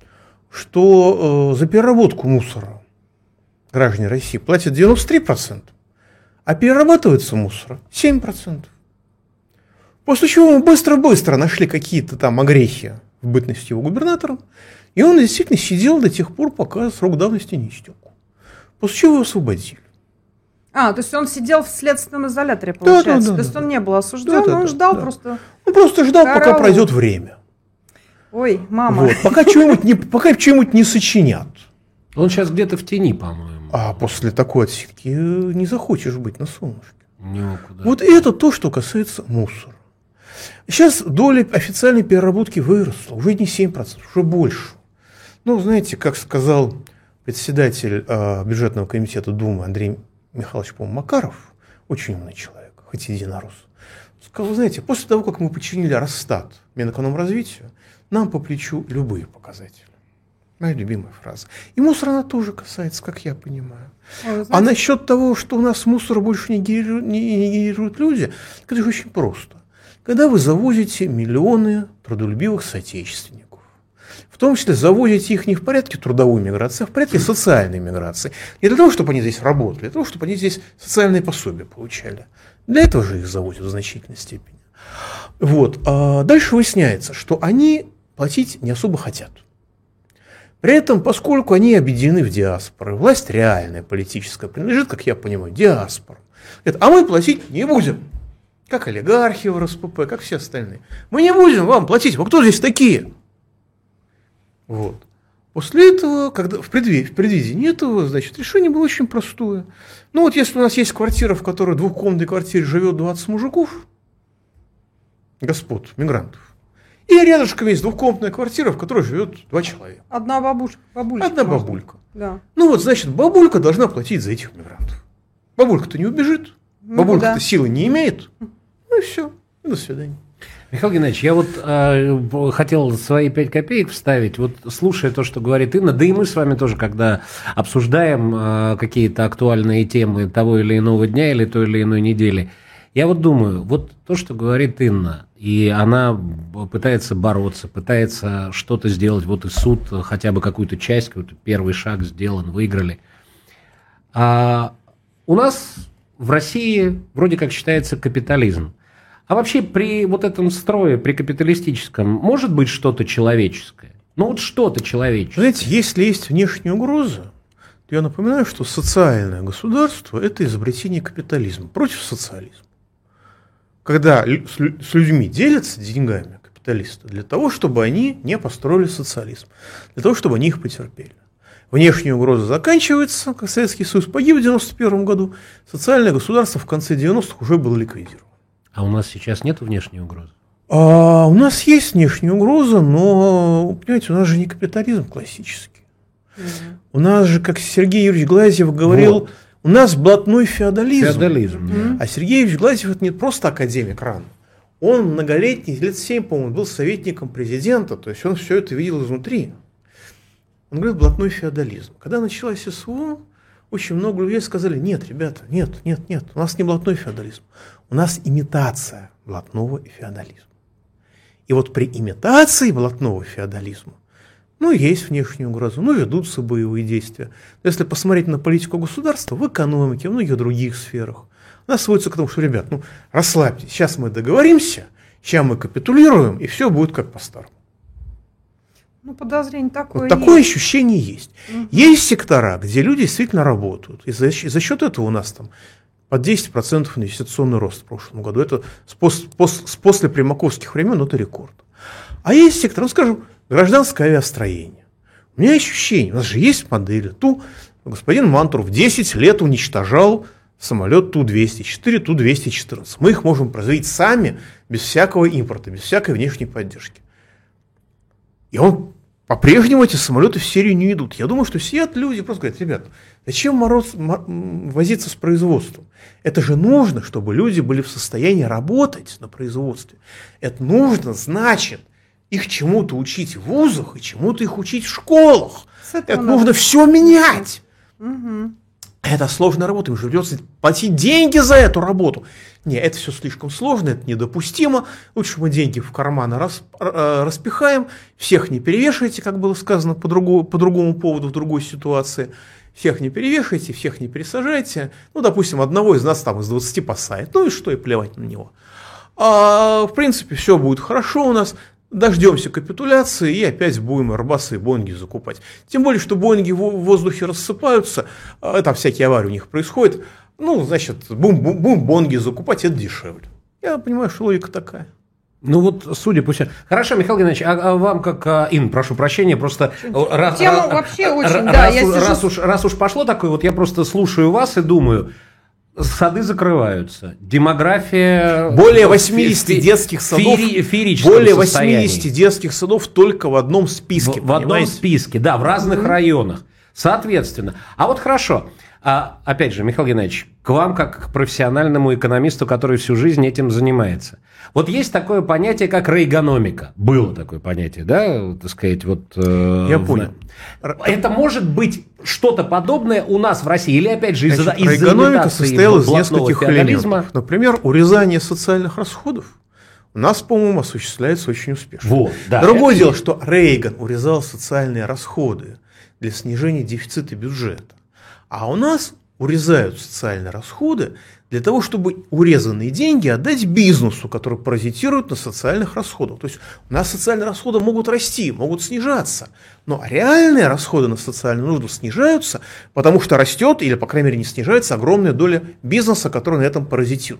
что э, за переработку мусора граждане России платят девяносто три процента, а перерабатывается мусора семь процентов. После чего мы быстро-быстро нашли какие-то там огрехи в бытности его губернатором, и он действительно сидел до тех пор, пока срок давности не истек. После чего его освободили. А, то есть он сидел в следственном изоляторе, получается? Да, да, да, то есть да, он не был осужден, да, да, он да, ждал да. просто... Он просто ждал, караул. Пока пройдет время. Ой, мама. Вот, пока чего-нибудь не, пока чего-нибудь не сочинят. Он сейчас где-то в тени, по-моему. А после такой отсидки не захочешь быть на солнышке. Никуда. Вот это то, что касается мусора. Сейчас доля официальной переработки выросла. Уже не семь процентов, уже больше. Ну, знаете, как сказал председатель э, бюджетного комитета Думы Андрей Михайлович, по-моему, Макаров, очень умный человек, хоть и единорос, сказал, знаете, после того, как мы подчинили Росстат Минэкономразвитию, нам по плечу любые показатели. Моя любимая фраза. И мусор она тоже касается, как я понимаю. Ой, знаете, а насчет того, что у нас мусор больше не генерируют, не генерируют люди, это же очень просто. Когда вы завозите миллионы трудолюбивых соотечественников, в том числе завозите их не в порядке трудовой миграции, а в порядке социальной миграции. Не для того, чтобы они здесь работали, а для того, чтобы они здесь социальные пособия получали. Для этого же их завозят в значительной степени. Вот. А дальше выясняется, что они платить не особо хотят. При этом, поскольку они объединены в диаспоры, власть реальная, политическая, принадлежит, как я понимаю, диаспорам. А мы платить не будем. Как олигархи в РСПП, как все остальные. Мы не будем вам платить. Вы кто здесь такие? Вот. После этого, когда в, предвид, в предвидении этого, значит, решение было очень простое. Ну вот если у нас есть квартира, в которой в двухкомнатной квартире живет двадцать мужиков, господ, мигрантов, и рядышком есть двухкомнатная квартира, в которой живет два человека. Одна бабушка. Бабулька, Одна можно. бабулька. Да. Ну вот, значит, бабулька должна платить за этих мигрантов. Бабулька-то не убежит. Ну, Бабулька-то да. силы не имеет. Ну и все. До свидания. Михаил Геннадьевич, я вот э, хотел свои пять копеек вставить, вот слушая то, что говорит Инна, да и мы с вами тоже, когда обсуждаем э, какие-то актуальные темы того или иного дня или той или иной недели, я вот думаю, вот то, что говорит Инна, и она пытается бороться, пытается что-то сделать, вот и суд хотя бы какую-то часть, какой-то первый шаг сделан, выиграли. А у нас в России вроде как считается капитализм. А вообще при вот этом строе, при капиталистическом, может быть что-то человеческое? Ну вот что-то человеческое. Знаете, если есть внешняя угроза, то я напоминаю, что социальное государство – это изобретение капитализма против социализма. Когда с людьми делятся деньгами капиталисты для того, чтобы они не построили социализм, для того, чтобы они их потерпели. Внешняя угроза заканчивается, как Советский Союз погиб в девяносто первом году, социальное государство в конце девяностых уже было ликвидировано. А у нас сейчас нет внешней угрозы? А у нас есть внешняя угроза, но, понимаете, у нас же не капитализм классический. Mm-hmm. У нас же, как Сергей Юрьевич Глазьев говорил, вот. У нас блатной феодализм. Феодализм, mm-hmm. А Сергей Юрьевич Глазьев это не просто академик РАН. Он многолетний, лет семь, по-моему, был советником президента, то есть он все это видел изнутри. Он говорит, блатной феодализм. Когда началась СВО, очень много людей сказали, нет, ребята, нет, нет, нет, у нас не блатной феодализм, у нас имитация блатного феодализма. И вот при имитации блатного феодализма, ну, есть внешняя угроза, ну, ведутся боевые действия. Но если посмотреть на политику государства в экономике, в многих других сферах, она сводится к тому, что, ребят, ну, расслабьтесь, сейчас мы договоримся, сейчас мы капитулируем, и все будет как по-старому. Ну, подозрение такое Вот такое есть. ощущение есть. Угу. Есть сектора, где люди действительно работают. И за, за счет этого у нас там под десять процентов инвестиционный рост в прошлом году. Это с, пос, пос, с после примаковских времен это рекорд. А есть сектор, ну, скажем, гражданское авиастроение. У меня ощущение, у нас же есть модели. Ту, господин Мантуров десять лет уничтожал самолет Ту двести четыре, Ту двести четырнадцать. Мы их можем производить сами, без всякого импорта, без всякой внешней поддержки. И он по-прежнему эти самолеты в серию не идут. Я думаю, что сидят люди и просто говорят, ребята, зачем мороз, возиться с производством? Это же нужно, чтобы люди были в состоянии работать на производстве. Это нужно, значит, их чему-то учить в вузах и чему-то их учить в школах. Это надо... нужно все менять. Угу. Это сложная работа, им же придется платить деньги за эту работу. Нет, это все слишком сложно, это недопустимо. Лучше мы деньги в карманы рас, распихаем, всех не перевешивайте, как было сказано по, другому, по другому поводу в другой ситуации. Всех не перевешивайте, всех не пересажайте. Ну, допустим, одного из нас там из двадцати посадят. Ну и что, и плевать на него. А, в принципе, все будет хорошо у нас. Дождемся капитуляции и опять будем Airbus и Боинги закупать. Тем более, что Боинги в воздухе рассыпаются, там всякие аварии у них происходят. Ну, значит, будем, будем Боинги закупать, это дешевле. Я понимаю, что логика такая. Ну вот, судя по всему... Хорошо, Михаил Геннадьевич, а, а вам как... А, Ин, прошу прощения, просто... Раз, Тема раз, вообще очень... Раз, да, раз, я раз, сижу... уж, раз уж пошло такое, вот я просто слушаю вас и думаю... Сады закрываются. Демография... Более восьмидесяти фи- детских садов. Феери- более восьмидесяти детских садов только в одном списке. В, в одном списке, да, в разных mm-hmm. районах. Соответственно. А вот хорошо. А, опять же, Михаил Геннадьевич, к вам как к профессиональному экономисту, который всю жизнь этим занимается. Вот есть такое понятие, как рейгономика. Было такое понятие, да, так сказать, вот... Э, Я понял. Это может быть что-то подобное у нас в России? Или, опять же, из-за из рейгономика состояла из нескольких элементов. Например, урезание социальных расходов у нас, по-моему, осуществляется очень успешно. Вот, да, Другое дело, что Рейган урезал социальные расходы для снижения дефицита бюджета. А у нас урезают социальные расходы для того, чтобы урезанные деньги отдать бизнесу, который паразитирует на социальных расходах. То есть у нас социальные расходы могут расти, могут снижаться, но реальные расходы на социальную нужду снижаются, потому что растет, или, по крайней мере, не снижается огромная доля бизнеса, который на этом паразитирует.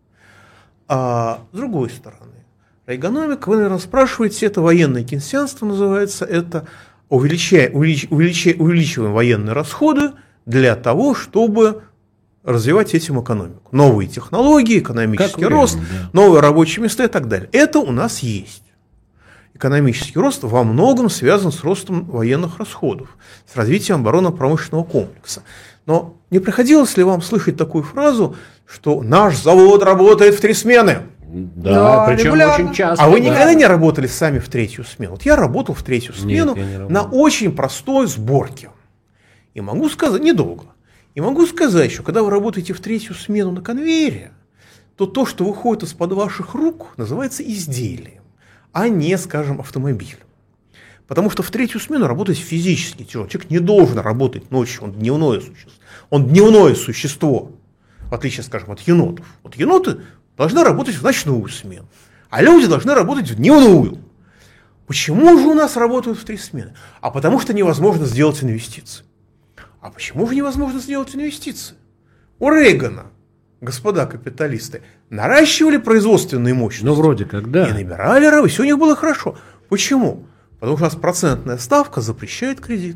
А с другой стороны, рейгономика, вы, наверное, спрашиваете, это военное кейнсианство называется, это увеличая, увелич, увеличая, увеличиваем военные расходы для того, чтобы развивать этим экономику. Новые технологии, экономический рост, да. новые рабочие места и так далее. Это у нас есть. Экономический рост во многом связан с ростом военных расходов, с развитием оборонно-промышленного комплекса. Но не приходилось ли вам слышать такую фразу, что наш завод работает в три смены? Да, да, причем регулярно. очень часто. А вы да. никогда не работали сами в третью смену? Вот я работал в третью смену Нет, на очень простой сборке. И могу сказать, недолго. И могу сказать, что когда вы работаете в третью смену на конвейере, то то, что выходит из-под ваших рук, называется изделием, а не, скажем, автомобилем. Потому что в третью смену работать физически тяжело. Человек не должен работать ночью, он дневное существо. Он дневное существо, в отличие, скажем, от енотов. Вот еноты должны работать в ночную смену, а люди должны работать в дневную. Почему же у нас работают в три смены? А потому что невозможно сделать инвестиции. А почему же невозможно сделать инвестиции? У Рейгана, господа капиталисты, наращивали производственные мощности. Ну, вроде как, да. И набирали рабы, все у них было хорошо. Почему? Потому что у нас процентная ставка запрещает кредит.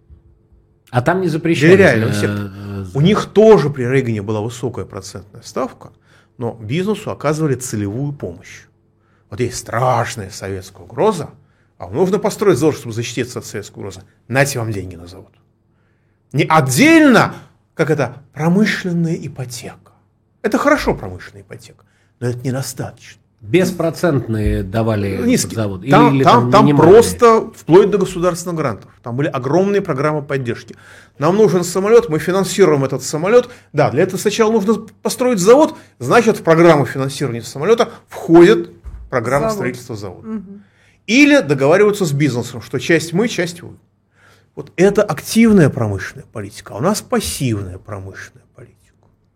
А там не запрещают. Для реального сектора. У них тоже при Рейгане была высокая процентная ставка, но бизнесу оказывали целевую помощь. Вот есть страшная советская угроза, а вам нужно построить завод, чтобы защититься от советской угрозы. Нате вам деньги на завод. Не отдельно, как это, промышленная ипотека. Это хорошо, промышленная ипотека, но это недостаточно. Беспроцентные давали Низкие. завод? Или, Там, или там, там, там просто вплоть до государственных грантов. Там были огромные программы поддержки. Нам нужен самолет, мы финансируем этот самолет. Да, для этого сначала нужно построить завод, значит, в программу финансирования самолета входит программа завод. строительства завода. Угу. Или договариваются с бизнесом, что часть мы, часть вы. Вот это активная промышленная политика, а у нас пассивная промышленная политика.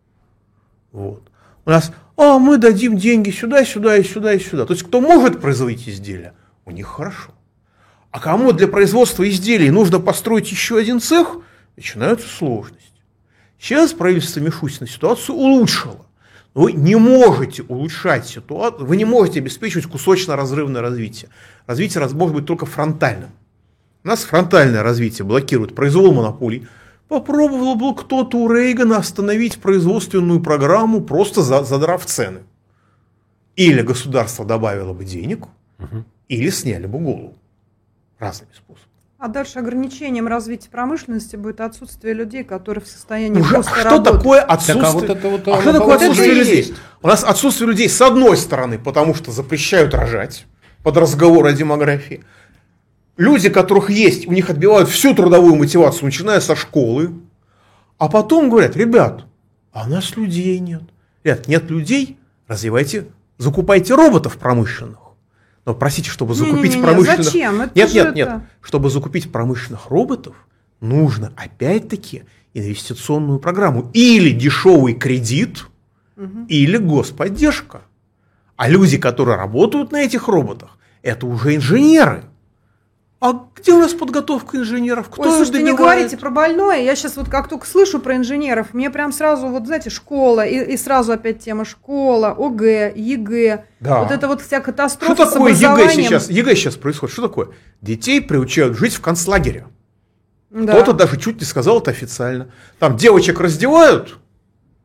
Вот. У нас, а мы дадим деньги сюда, сюда и сюда и сюда. То есть, кто может производить изделия, у них хорошо. А кому для производства изделий нужно построить еще один цех, начинаются сложности. Сейчас правительство Мишустина ситуацию улучшило. Но вы не можете улучшать ситуацию, вы не можете обеспечивать кусочно-разрывное развитие. Развитие может быть только фронтальным. У нас фронтальное развитие блокирует произвол монополий. Попробовал бы кто-то у Рейгана остановить производственную программу, просто задрав цены. Или государство добавило бы денег, угу. или сняли бы голову. Разными способами. А дальше ограничением развития промышленности будет отсутствие людей, которые в состоянии Уже, просто а что работать. такое отсутствие? Так, а вот это вот, а что такое отсутствие людей? Есть. У нас отсутствие людей с одной стороны, потому что запрещают рожать под разговор о демографии. Люди, которых есть, у них отбивают всю трудовую мотивацию, начиная со школы. А потом говорят, ребят, а у нас людей нет. Ребят, нет людей, развивайте, закупайте роботов промышленных. Но простите, чтобы закупить не, не, не, промышленных... Зачем? Это нет, нет, это... нет. Чтобы закупить промышленных роботов, нужно опять-таки инвестиционную программу. Или дешевый кредит, угу. или господдержка. А люди, которые работают на этих роботах, это уже инженеры. А где у нас подготовка инженеров? Кто Ой, слушайте, добивает? не говорите про больное. Я сейчас вот как только слышу про инженеров, мне прям сразу, вот знаете, школа, и, и сразу опять тема школа, ОГЭ, ЕГЭ. Да. Вот это вот вся катастрофа. Что такое с образованием. ЕГЭ сейчас? ЕГЭ сейчас происходит. Что такое? Детей приучают жить в концлагере. Да. Кто-то даже чуть не сказал это официально. Там девочек раздевают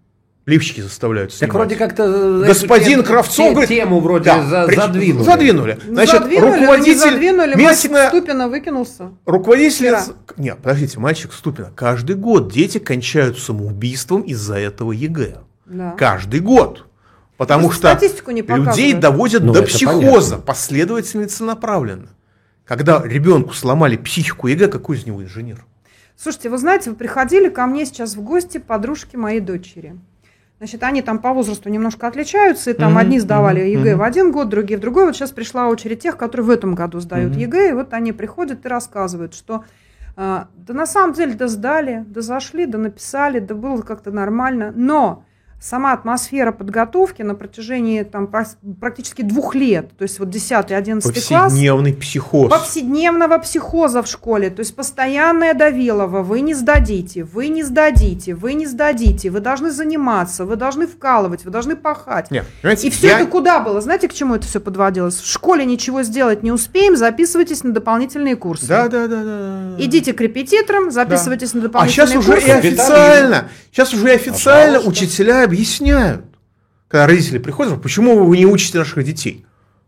лифчики заставляют снимать. Так вроде как-то... Господин эту, Кравцов те, говорит... Тему вроде да, за, при... задвинули. Задвинули. Значит, задвинули, руководитель... задвинули, местная... мальчик Ступина выкинулся. Руководитель... Нет, подождите, мальчик Ступина. Каждый год дети кончают самоубийством из-за этого ЕГЭ. Да. Каждый год. Потому что людей доводят ну, до психоза понятно. Последовательно и целенаправленно. Когда ребенку сломали психику ЕГЭ, какой из него инженер? Слушайте, вы знаете, вы приходили ко мне сейчас в гости подружки моей дочери. Значит, они там по возрасту немножко отличаются, и там mm-hmm. одни сдавали mm-hmm. ЕГЭ в один год, другие в другой. Вот сейчас пришла очередь тех, которые в этом году сдают mm-hmm. ЕГЭ, и вот они приходят и рассказывают, что э, да на самом деле да сдали, да зашли, да написали, да было как-то нормально, но сама атмосфера подготовки на протяжении там, практически двух лет, то есть вот десятый, одиннадцатый класс. Повседневный психоз. Повседневного психоза в школе, то есть постоянное давилово, вы не сдадите, вы не сдадите, вы не сдадите, вы должны заниматься, вы должны вкалывать, вы должны пахать. Нет, и все я... это куда было? Знаете, к чему это все подводилось? В школе ничего сделать не успеем, записывайтесь на дополнительные курсы. Да, да, да, да. Идите к репетиторам, записывайтесь да. на дополнительные курсы. А сейчас курсы. уже и официально, сейчас уже и официально Пожалуйста. Учителя объясняют, когда родители приходят, почему вы не учите наших детей?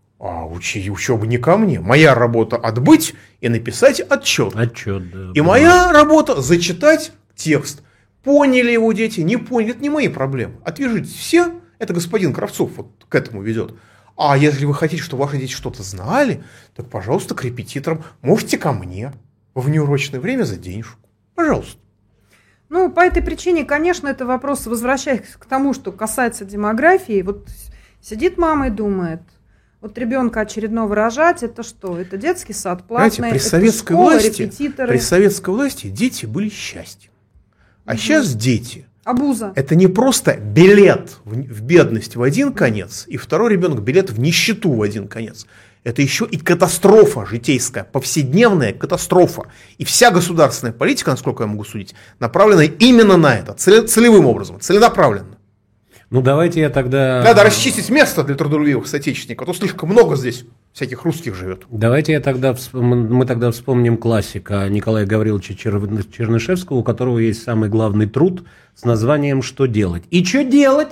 А учи, учеба не ко мне. Моя работа отбыть и написать отчет. Отчет, да. И моя работа зачитать текст. Поняли его дети, не поняли, это не мои проблемы. Отвяжитесь все, это господин Кравцов вот к этому ведет. А если вы хотите, чтобы ваши дети что-то знали, так, пожалуйста, к репетиторам можете ко мне в внеурочное время за денежку. Пожалуйста. Ну, по этой причине, конечно, это вопрос, возвращаясь к тому, что касается демографии, вот сидит мама и думает, вот ребенка очередного рожать, это что? Это детский сад платный, Знаете, при это советской школа, власти, репетиторы. При советской власти дети были счастьем. А угу. сейчас дети. Абуза. Это не просто билет в, в бедность в один конец, и второй ребенок билет в нищету в один конец. Это еще и катастрофа житейская, повседневная катастрофа. И вся государственная политика, насколько я могу судить, направлена именно на это, целевым образом, целенаправленно. Ну, давайте я тогда... Надо расчистить место для трудолюбивых соотечественников, а то слишком много здесь всяких русских живет. Давайте я тогда, мы тогда вспомним классика Николая Гавриловича Чернышевского, у которого есть самый главный труд с названием «Что делать?». И что делать?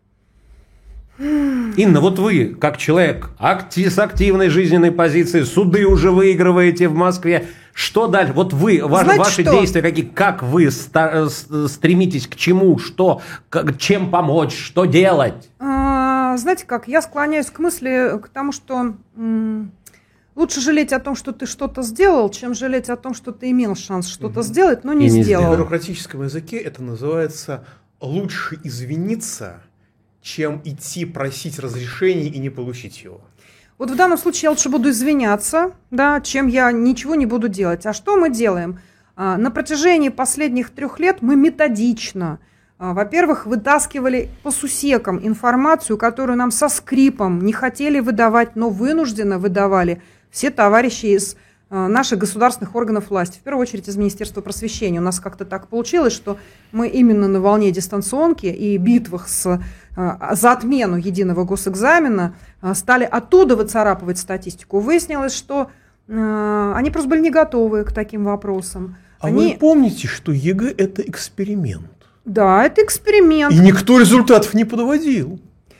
Инна, вот вы, как человек акти- с активной жизненной позицией, суды уже выигрываете в Москве. Что дальше? Вот вы, ваш, ваши что? действия какие? Как вы ста- стремитесь к чему? Что? Как, чем помочь? Что делать? А, знаете как, я склоняюсь к мысли, к тому, что м- лучше жалеть о том, что ты что-то сделал, чем жалеть о том, что ты имел шанс что-то угу. сделать, но не, не сделал. В бюрократическом языке это называется «лучше извиниться», чем идти просить разрешения и не получить его. Вот в данном случае я лучше буду извиняться, да, чем я ничего не буду делать. А что мы делаем? А, на протяжении последних трех лет мы методично, а, во-первых, вытаскивали по сусекам информацию, которую нам со скрипом не хотели выдавать, но вынужденно выдавали все товарищи из а, наших государственных органов власти, в первую очередь из Министерства просвещения. У нас как-то так получилось, что мы именно на волне дистанционки и битвах с за отмену единого госэкзамена стали оттуда выцарапывать статистику. Выяснилось, что э, они просто были не готовы к таким вопросам. А они... вы помните, что ЕГЭ – это эксперимент? Да, это эксперимент. И никто результатов не подводил.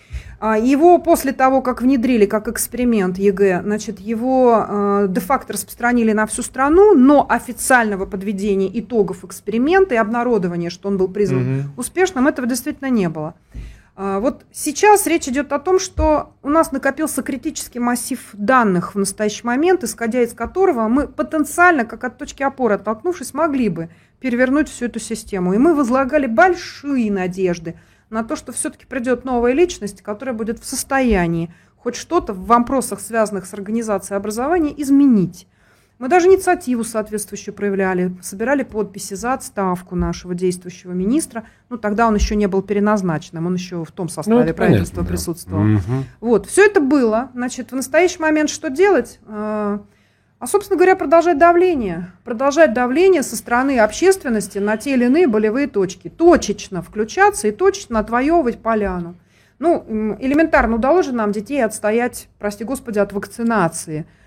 Его после того, как внедрили как эксперимент ЕГЭ, значит, его э, де-факто распространили на всю страну, но официального подведения итогов эксперимента и обнародования, что он был признан угу. успешным, этого действительно не было. Вот сейчас речь идет о том, что у нас накопился критический массив данных в настоящий момент, исходя из которого мы потенциально, как от точки опоры оттолкнувшись, могли бы перевернуть всю эту систему. И мы возлагали большие надежды на то, что все-таки придет новая личность, которая будет в состоянии хоть что-то в вопросах, связанных с организацией образования, изменить. Мы даже инициативу соответствующую проявляли, собирали подписи за отставку нашего действующего министра. Ну, тогда он еще не был переназначенным, он еще в том составе ну, правительства понятно, присутствовал. Да. Угу. Вот, все это было. Значит, в настоящий момент что делать? А, собственно говоря, продолжать давление. Продолжать давление со стороны общественности на те или иные болевые точки. Точечно включаться и точечно отвоевывать поляну. Ну, элементарно удалось же нам детей отстоять, прости господи, от вакцинации.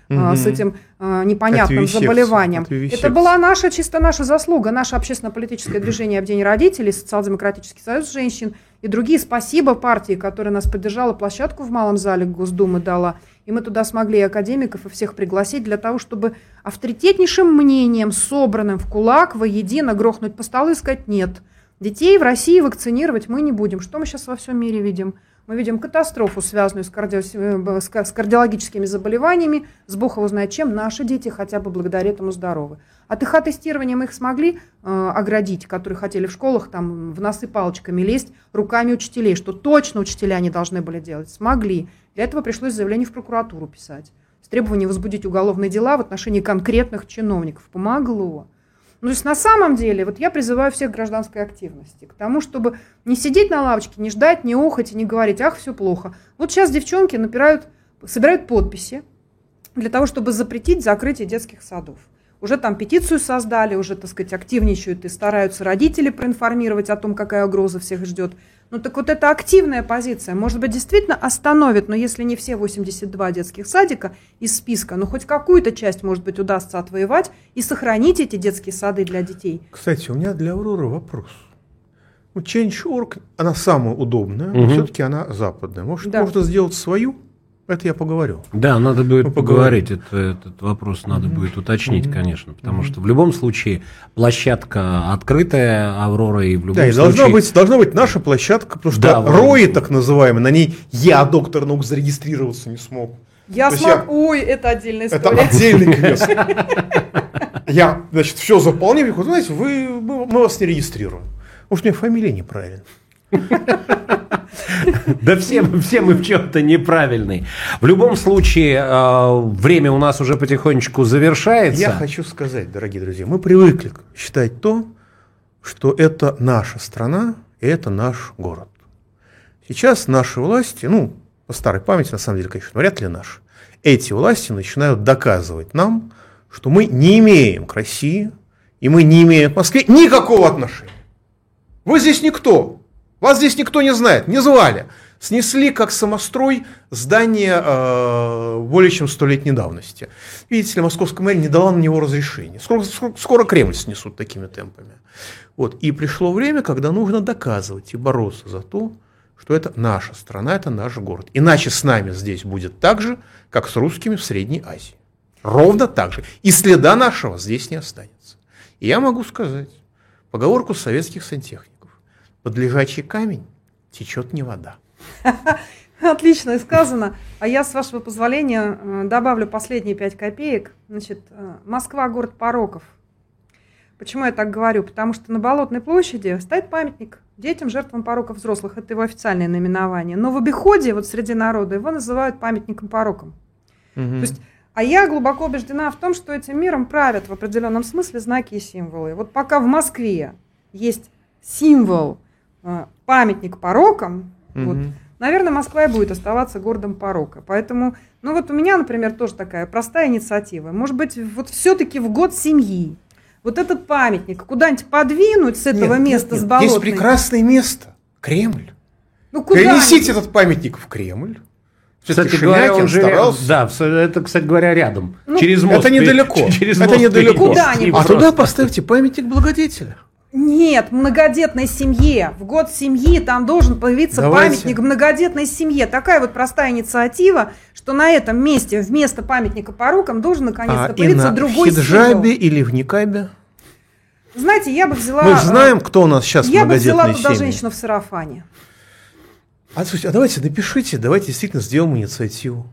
угу. с этим а, непонятным это заболеванием. Это, это была наша, чисто наша заслуга, наше общественно-политическое движение в День родителей, Социал-демократический союз женщин и другие. Спасибо партии, которая нас поддержала, площадку в Малом зале Госдумы дала. И мы туда смогли и академиков, и всех пригласить для того, чтобы авторитетнейшим мнением, собранным в кулак, воедино грохнуть по столу и сказать: нет, детей в России вакцинировать мы не будем. Что мы сейчас во всем мире видим? Мы видим катастрофу, связанную с, карди... с кардиологическими заболеваниями, с бог его знает чем. Наши дети хотя бы благодаря этому здоровы. От их тестирования мы их смогли э, оградить, которые хотели в школах там, в носы палочками лезть руками учителей, что точно учителя не должны были делать. Смогли. Для этого пришлось заявление в прокуратуру писать с требованием возбудить уголовные дела в отношении конкретных чиновников. Помогло. Ну, то есть на самом деле вот я призываю всех к гражданской активности, к тому, чтобы не сидеть на лавочке, не ждать, не охать и не говорить: ах, все плохо. Вот сейчас девчонки напирают, собирают подписи для того, чтобы запретить закрытие детских садов. Уже там петицию создали, уже, так сказать, активничают и стараются родители проинформировать о том, какая угроза всех ждет. Ну так вот эта активная позиция, может быть, действительно остановит, но если не все восемьдесят два детских садика из списка, ну хоть какую-то часть, может быть, удастся отвоевать и сохранить эти детские сады для детей. Кстати, у меня для Авроры вопрос. Ну, Change точка орг, она самая удобная, угу. но все-таки она западная. Может, да. можно сделать свою? Это я поговорю. Да, надо будет поговорить. Это, этот вопрос надо mm-hmm. будет уточнить, mm-hmm. конечно. Потому mm-hmm. что в любом случае площадка открытая, Аврора, и в любом да, случае... Да, должна быть, должна быть наша площадка, потому что да, РОИ, так называемый, на ней я, доктор наук, зарегистрироваться не смог. Я смог... Я... Ой, это отдельная история. Это отдельный квест. Я, значит, все заполнил. Знаете, вы, мы вас не регистрируем. Может, у меня фамилия неправильная. Да все, все мы в чем-то неправильные. В любом случае, время у нас уже потихонечку завершается. Я хочу сказать, дорогие друзья, мы привыкли считать то, что это наша страна и это наш город. Сейчас наши власти, ну, по старой памяти, на самом деле, конечно, вряд ли наши, эти власти начинают доказывать нам, что мы не имеем к России и мы не имеем к Москве никакого отношения. Вы здесь никто. Вас здесь никто не знает, не звали. Снесли, как самострой, здание э, более чем столетней давности. Видите ли, московская мэрия не дала на него разрешения. Скоро, скоро, скоро Кремль снесут такими темпами. Вот. И пришло время, когда нужно доказывать и бороться за то, что это наша страна, это наш город. Иначе с нами здесь будет так же, как с русскими в Средней Азии. Ровно так же. И следа нашего здесь не останется. И я могу сказать поговорку советских сантехников. Под лежачий камень течет не вода. Отлично сказано. А я, с вашего позволения, добавлю последние пять копеек. Значит, Москва – город пороков. Почему я так говорю? Потому что на Болотной площади стоит памятник детям, жертвам пороков взрослых. Это его официальное наименование. Но в обиходе, вот среди народа, его называют памятником порокам. Угу. То есть, а я глубоко убеждена в том, что этим миром правят в определенном смысле знаки и символы. Вот пока в Москве есть символ, памятник порокам, mm-hmm. вот, наверное, Москва и будет оставаться городом порока. Поэтому, ну вот у меня, например, тоже такая простая инициатива. Может быть, вот все-таки в год семьи вот этот памятник куда-нибудь подвинуть с этого нет, места, нет, нет. с Болотной. Есть прекрасное место. Кремль. Ну, перенесите этот памятник в Кремль. Кстати говоря, он же да, это, кстати говоря, рядом. Ну, через мост. Это недалеко. Через это мост недалеко. Куда-нибудь. А туда поставьте памятник благодетеля. Нет, многодетной семье. В год семьи там должен появиться Давайте. памятник многодетной семье. Такая вот простая инициатива, что на этом месте вместо памятника порокам должен наконец-то а появиться другой символ. В хиджабе или в никабе? Знаете, я бы взяла... Мы же знаем, кто у нас сейчас я многодетные семьи. Я бы взяла туда женщину в сарафане. А, слушайте, а давайте напишите, давайте действительно сделаем инициативу.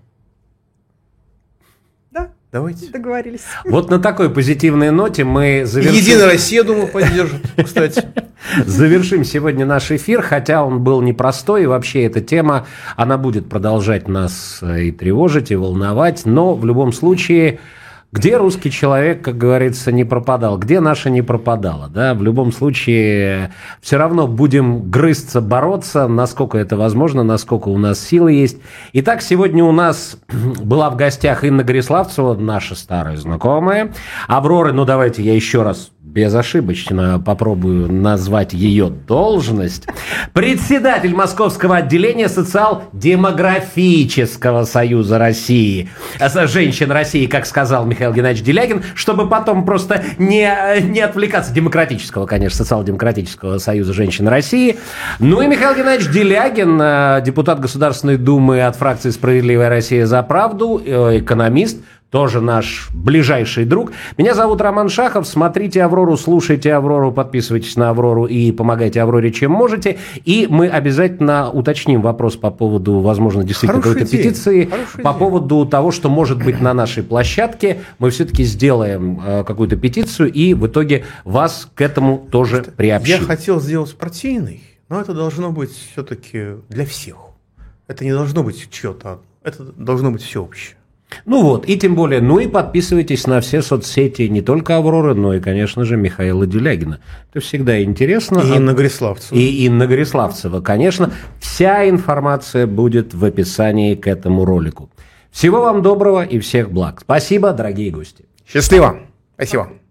Да. Давайте. Договорились. Вот на такой позитивной ноте мы завершим... Единая Россия, думаю, поддержит, кстати. Завершим сегодня наш эфир, хотя он был непростой, и вообще эта тема, она будет продолжать нас и тревожить, и волновать, но в любом случае... Где русский человек, как говорится, не пропадал? Где наша не пропадала? Да? В любом случае, все равно будем грызться, бороться, насколько это возможно, насколько у нас силы есть. Итак, сегодня у нас была в гостях Инна Гориславцева, наша старая знакомая. Аврора, ну давайте я еще раз безошибочно попробую назвать ее должность, председатель Московского отделения Социал-демографического союза России. Женщин России, как сказал Михаил Геннадьевич Делягин, чтобы потом просто не, не отвлекаться. Демократического, конечно, Социал-демократического союза женщин России. Ну и Михаил Геннадьевич Делягин, депутат Государственной Думы от фракции «Справедливая Россия за правду», экономист, тоже наш ближайший друг. Меня зовут Роман Шахов. Смотрите «Аврору», слушайте «Аврору», подписывайтесь на «Аврору» и помогайте «Авроре» чем можете. И мы обязательно уточним вопрос по поводу, возможно, действительно какой-то петиции, Хорошая по идея. поводу того, что может быть на нашей площадке. Мы все-таки сделаем э, какую-то петицию и в итоге вас к этому тоже Просто приобщим. Я хотел сделать партийный, но это должно быть все-таки для всех. Это не должно быть чье-то, это должно быть всеобщее. Ну вот, и тем более, ну и подписывайтесь на все соцсети не только «Авроры», но и, конечно же, Михаила Делягина. Это всегда интересно. И Инна Гориславцева. И Инна Гориславцева, конечно. Вся информация будет в описании к этому ролику. Всего вам доброго и всех благ. Спасибо, дорогие гости. Счастливо. Спасибо.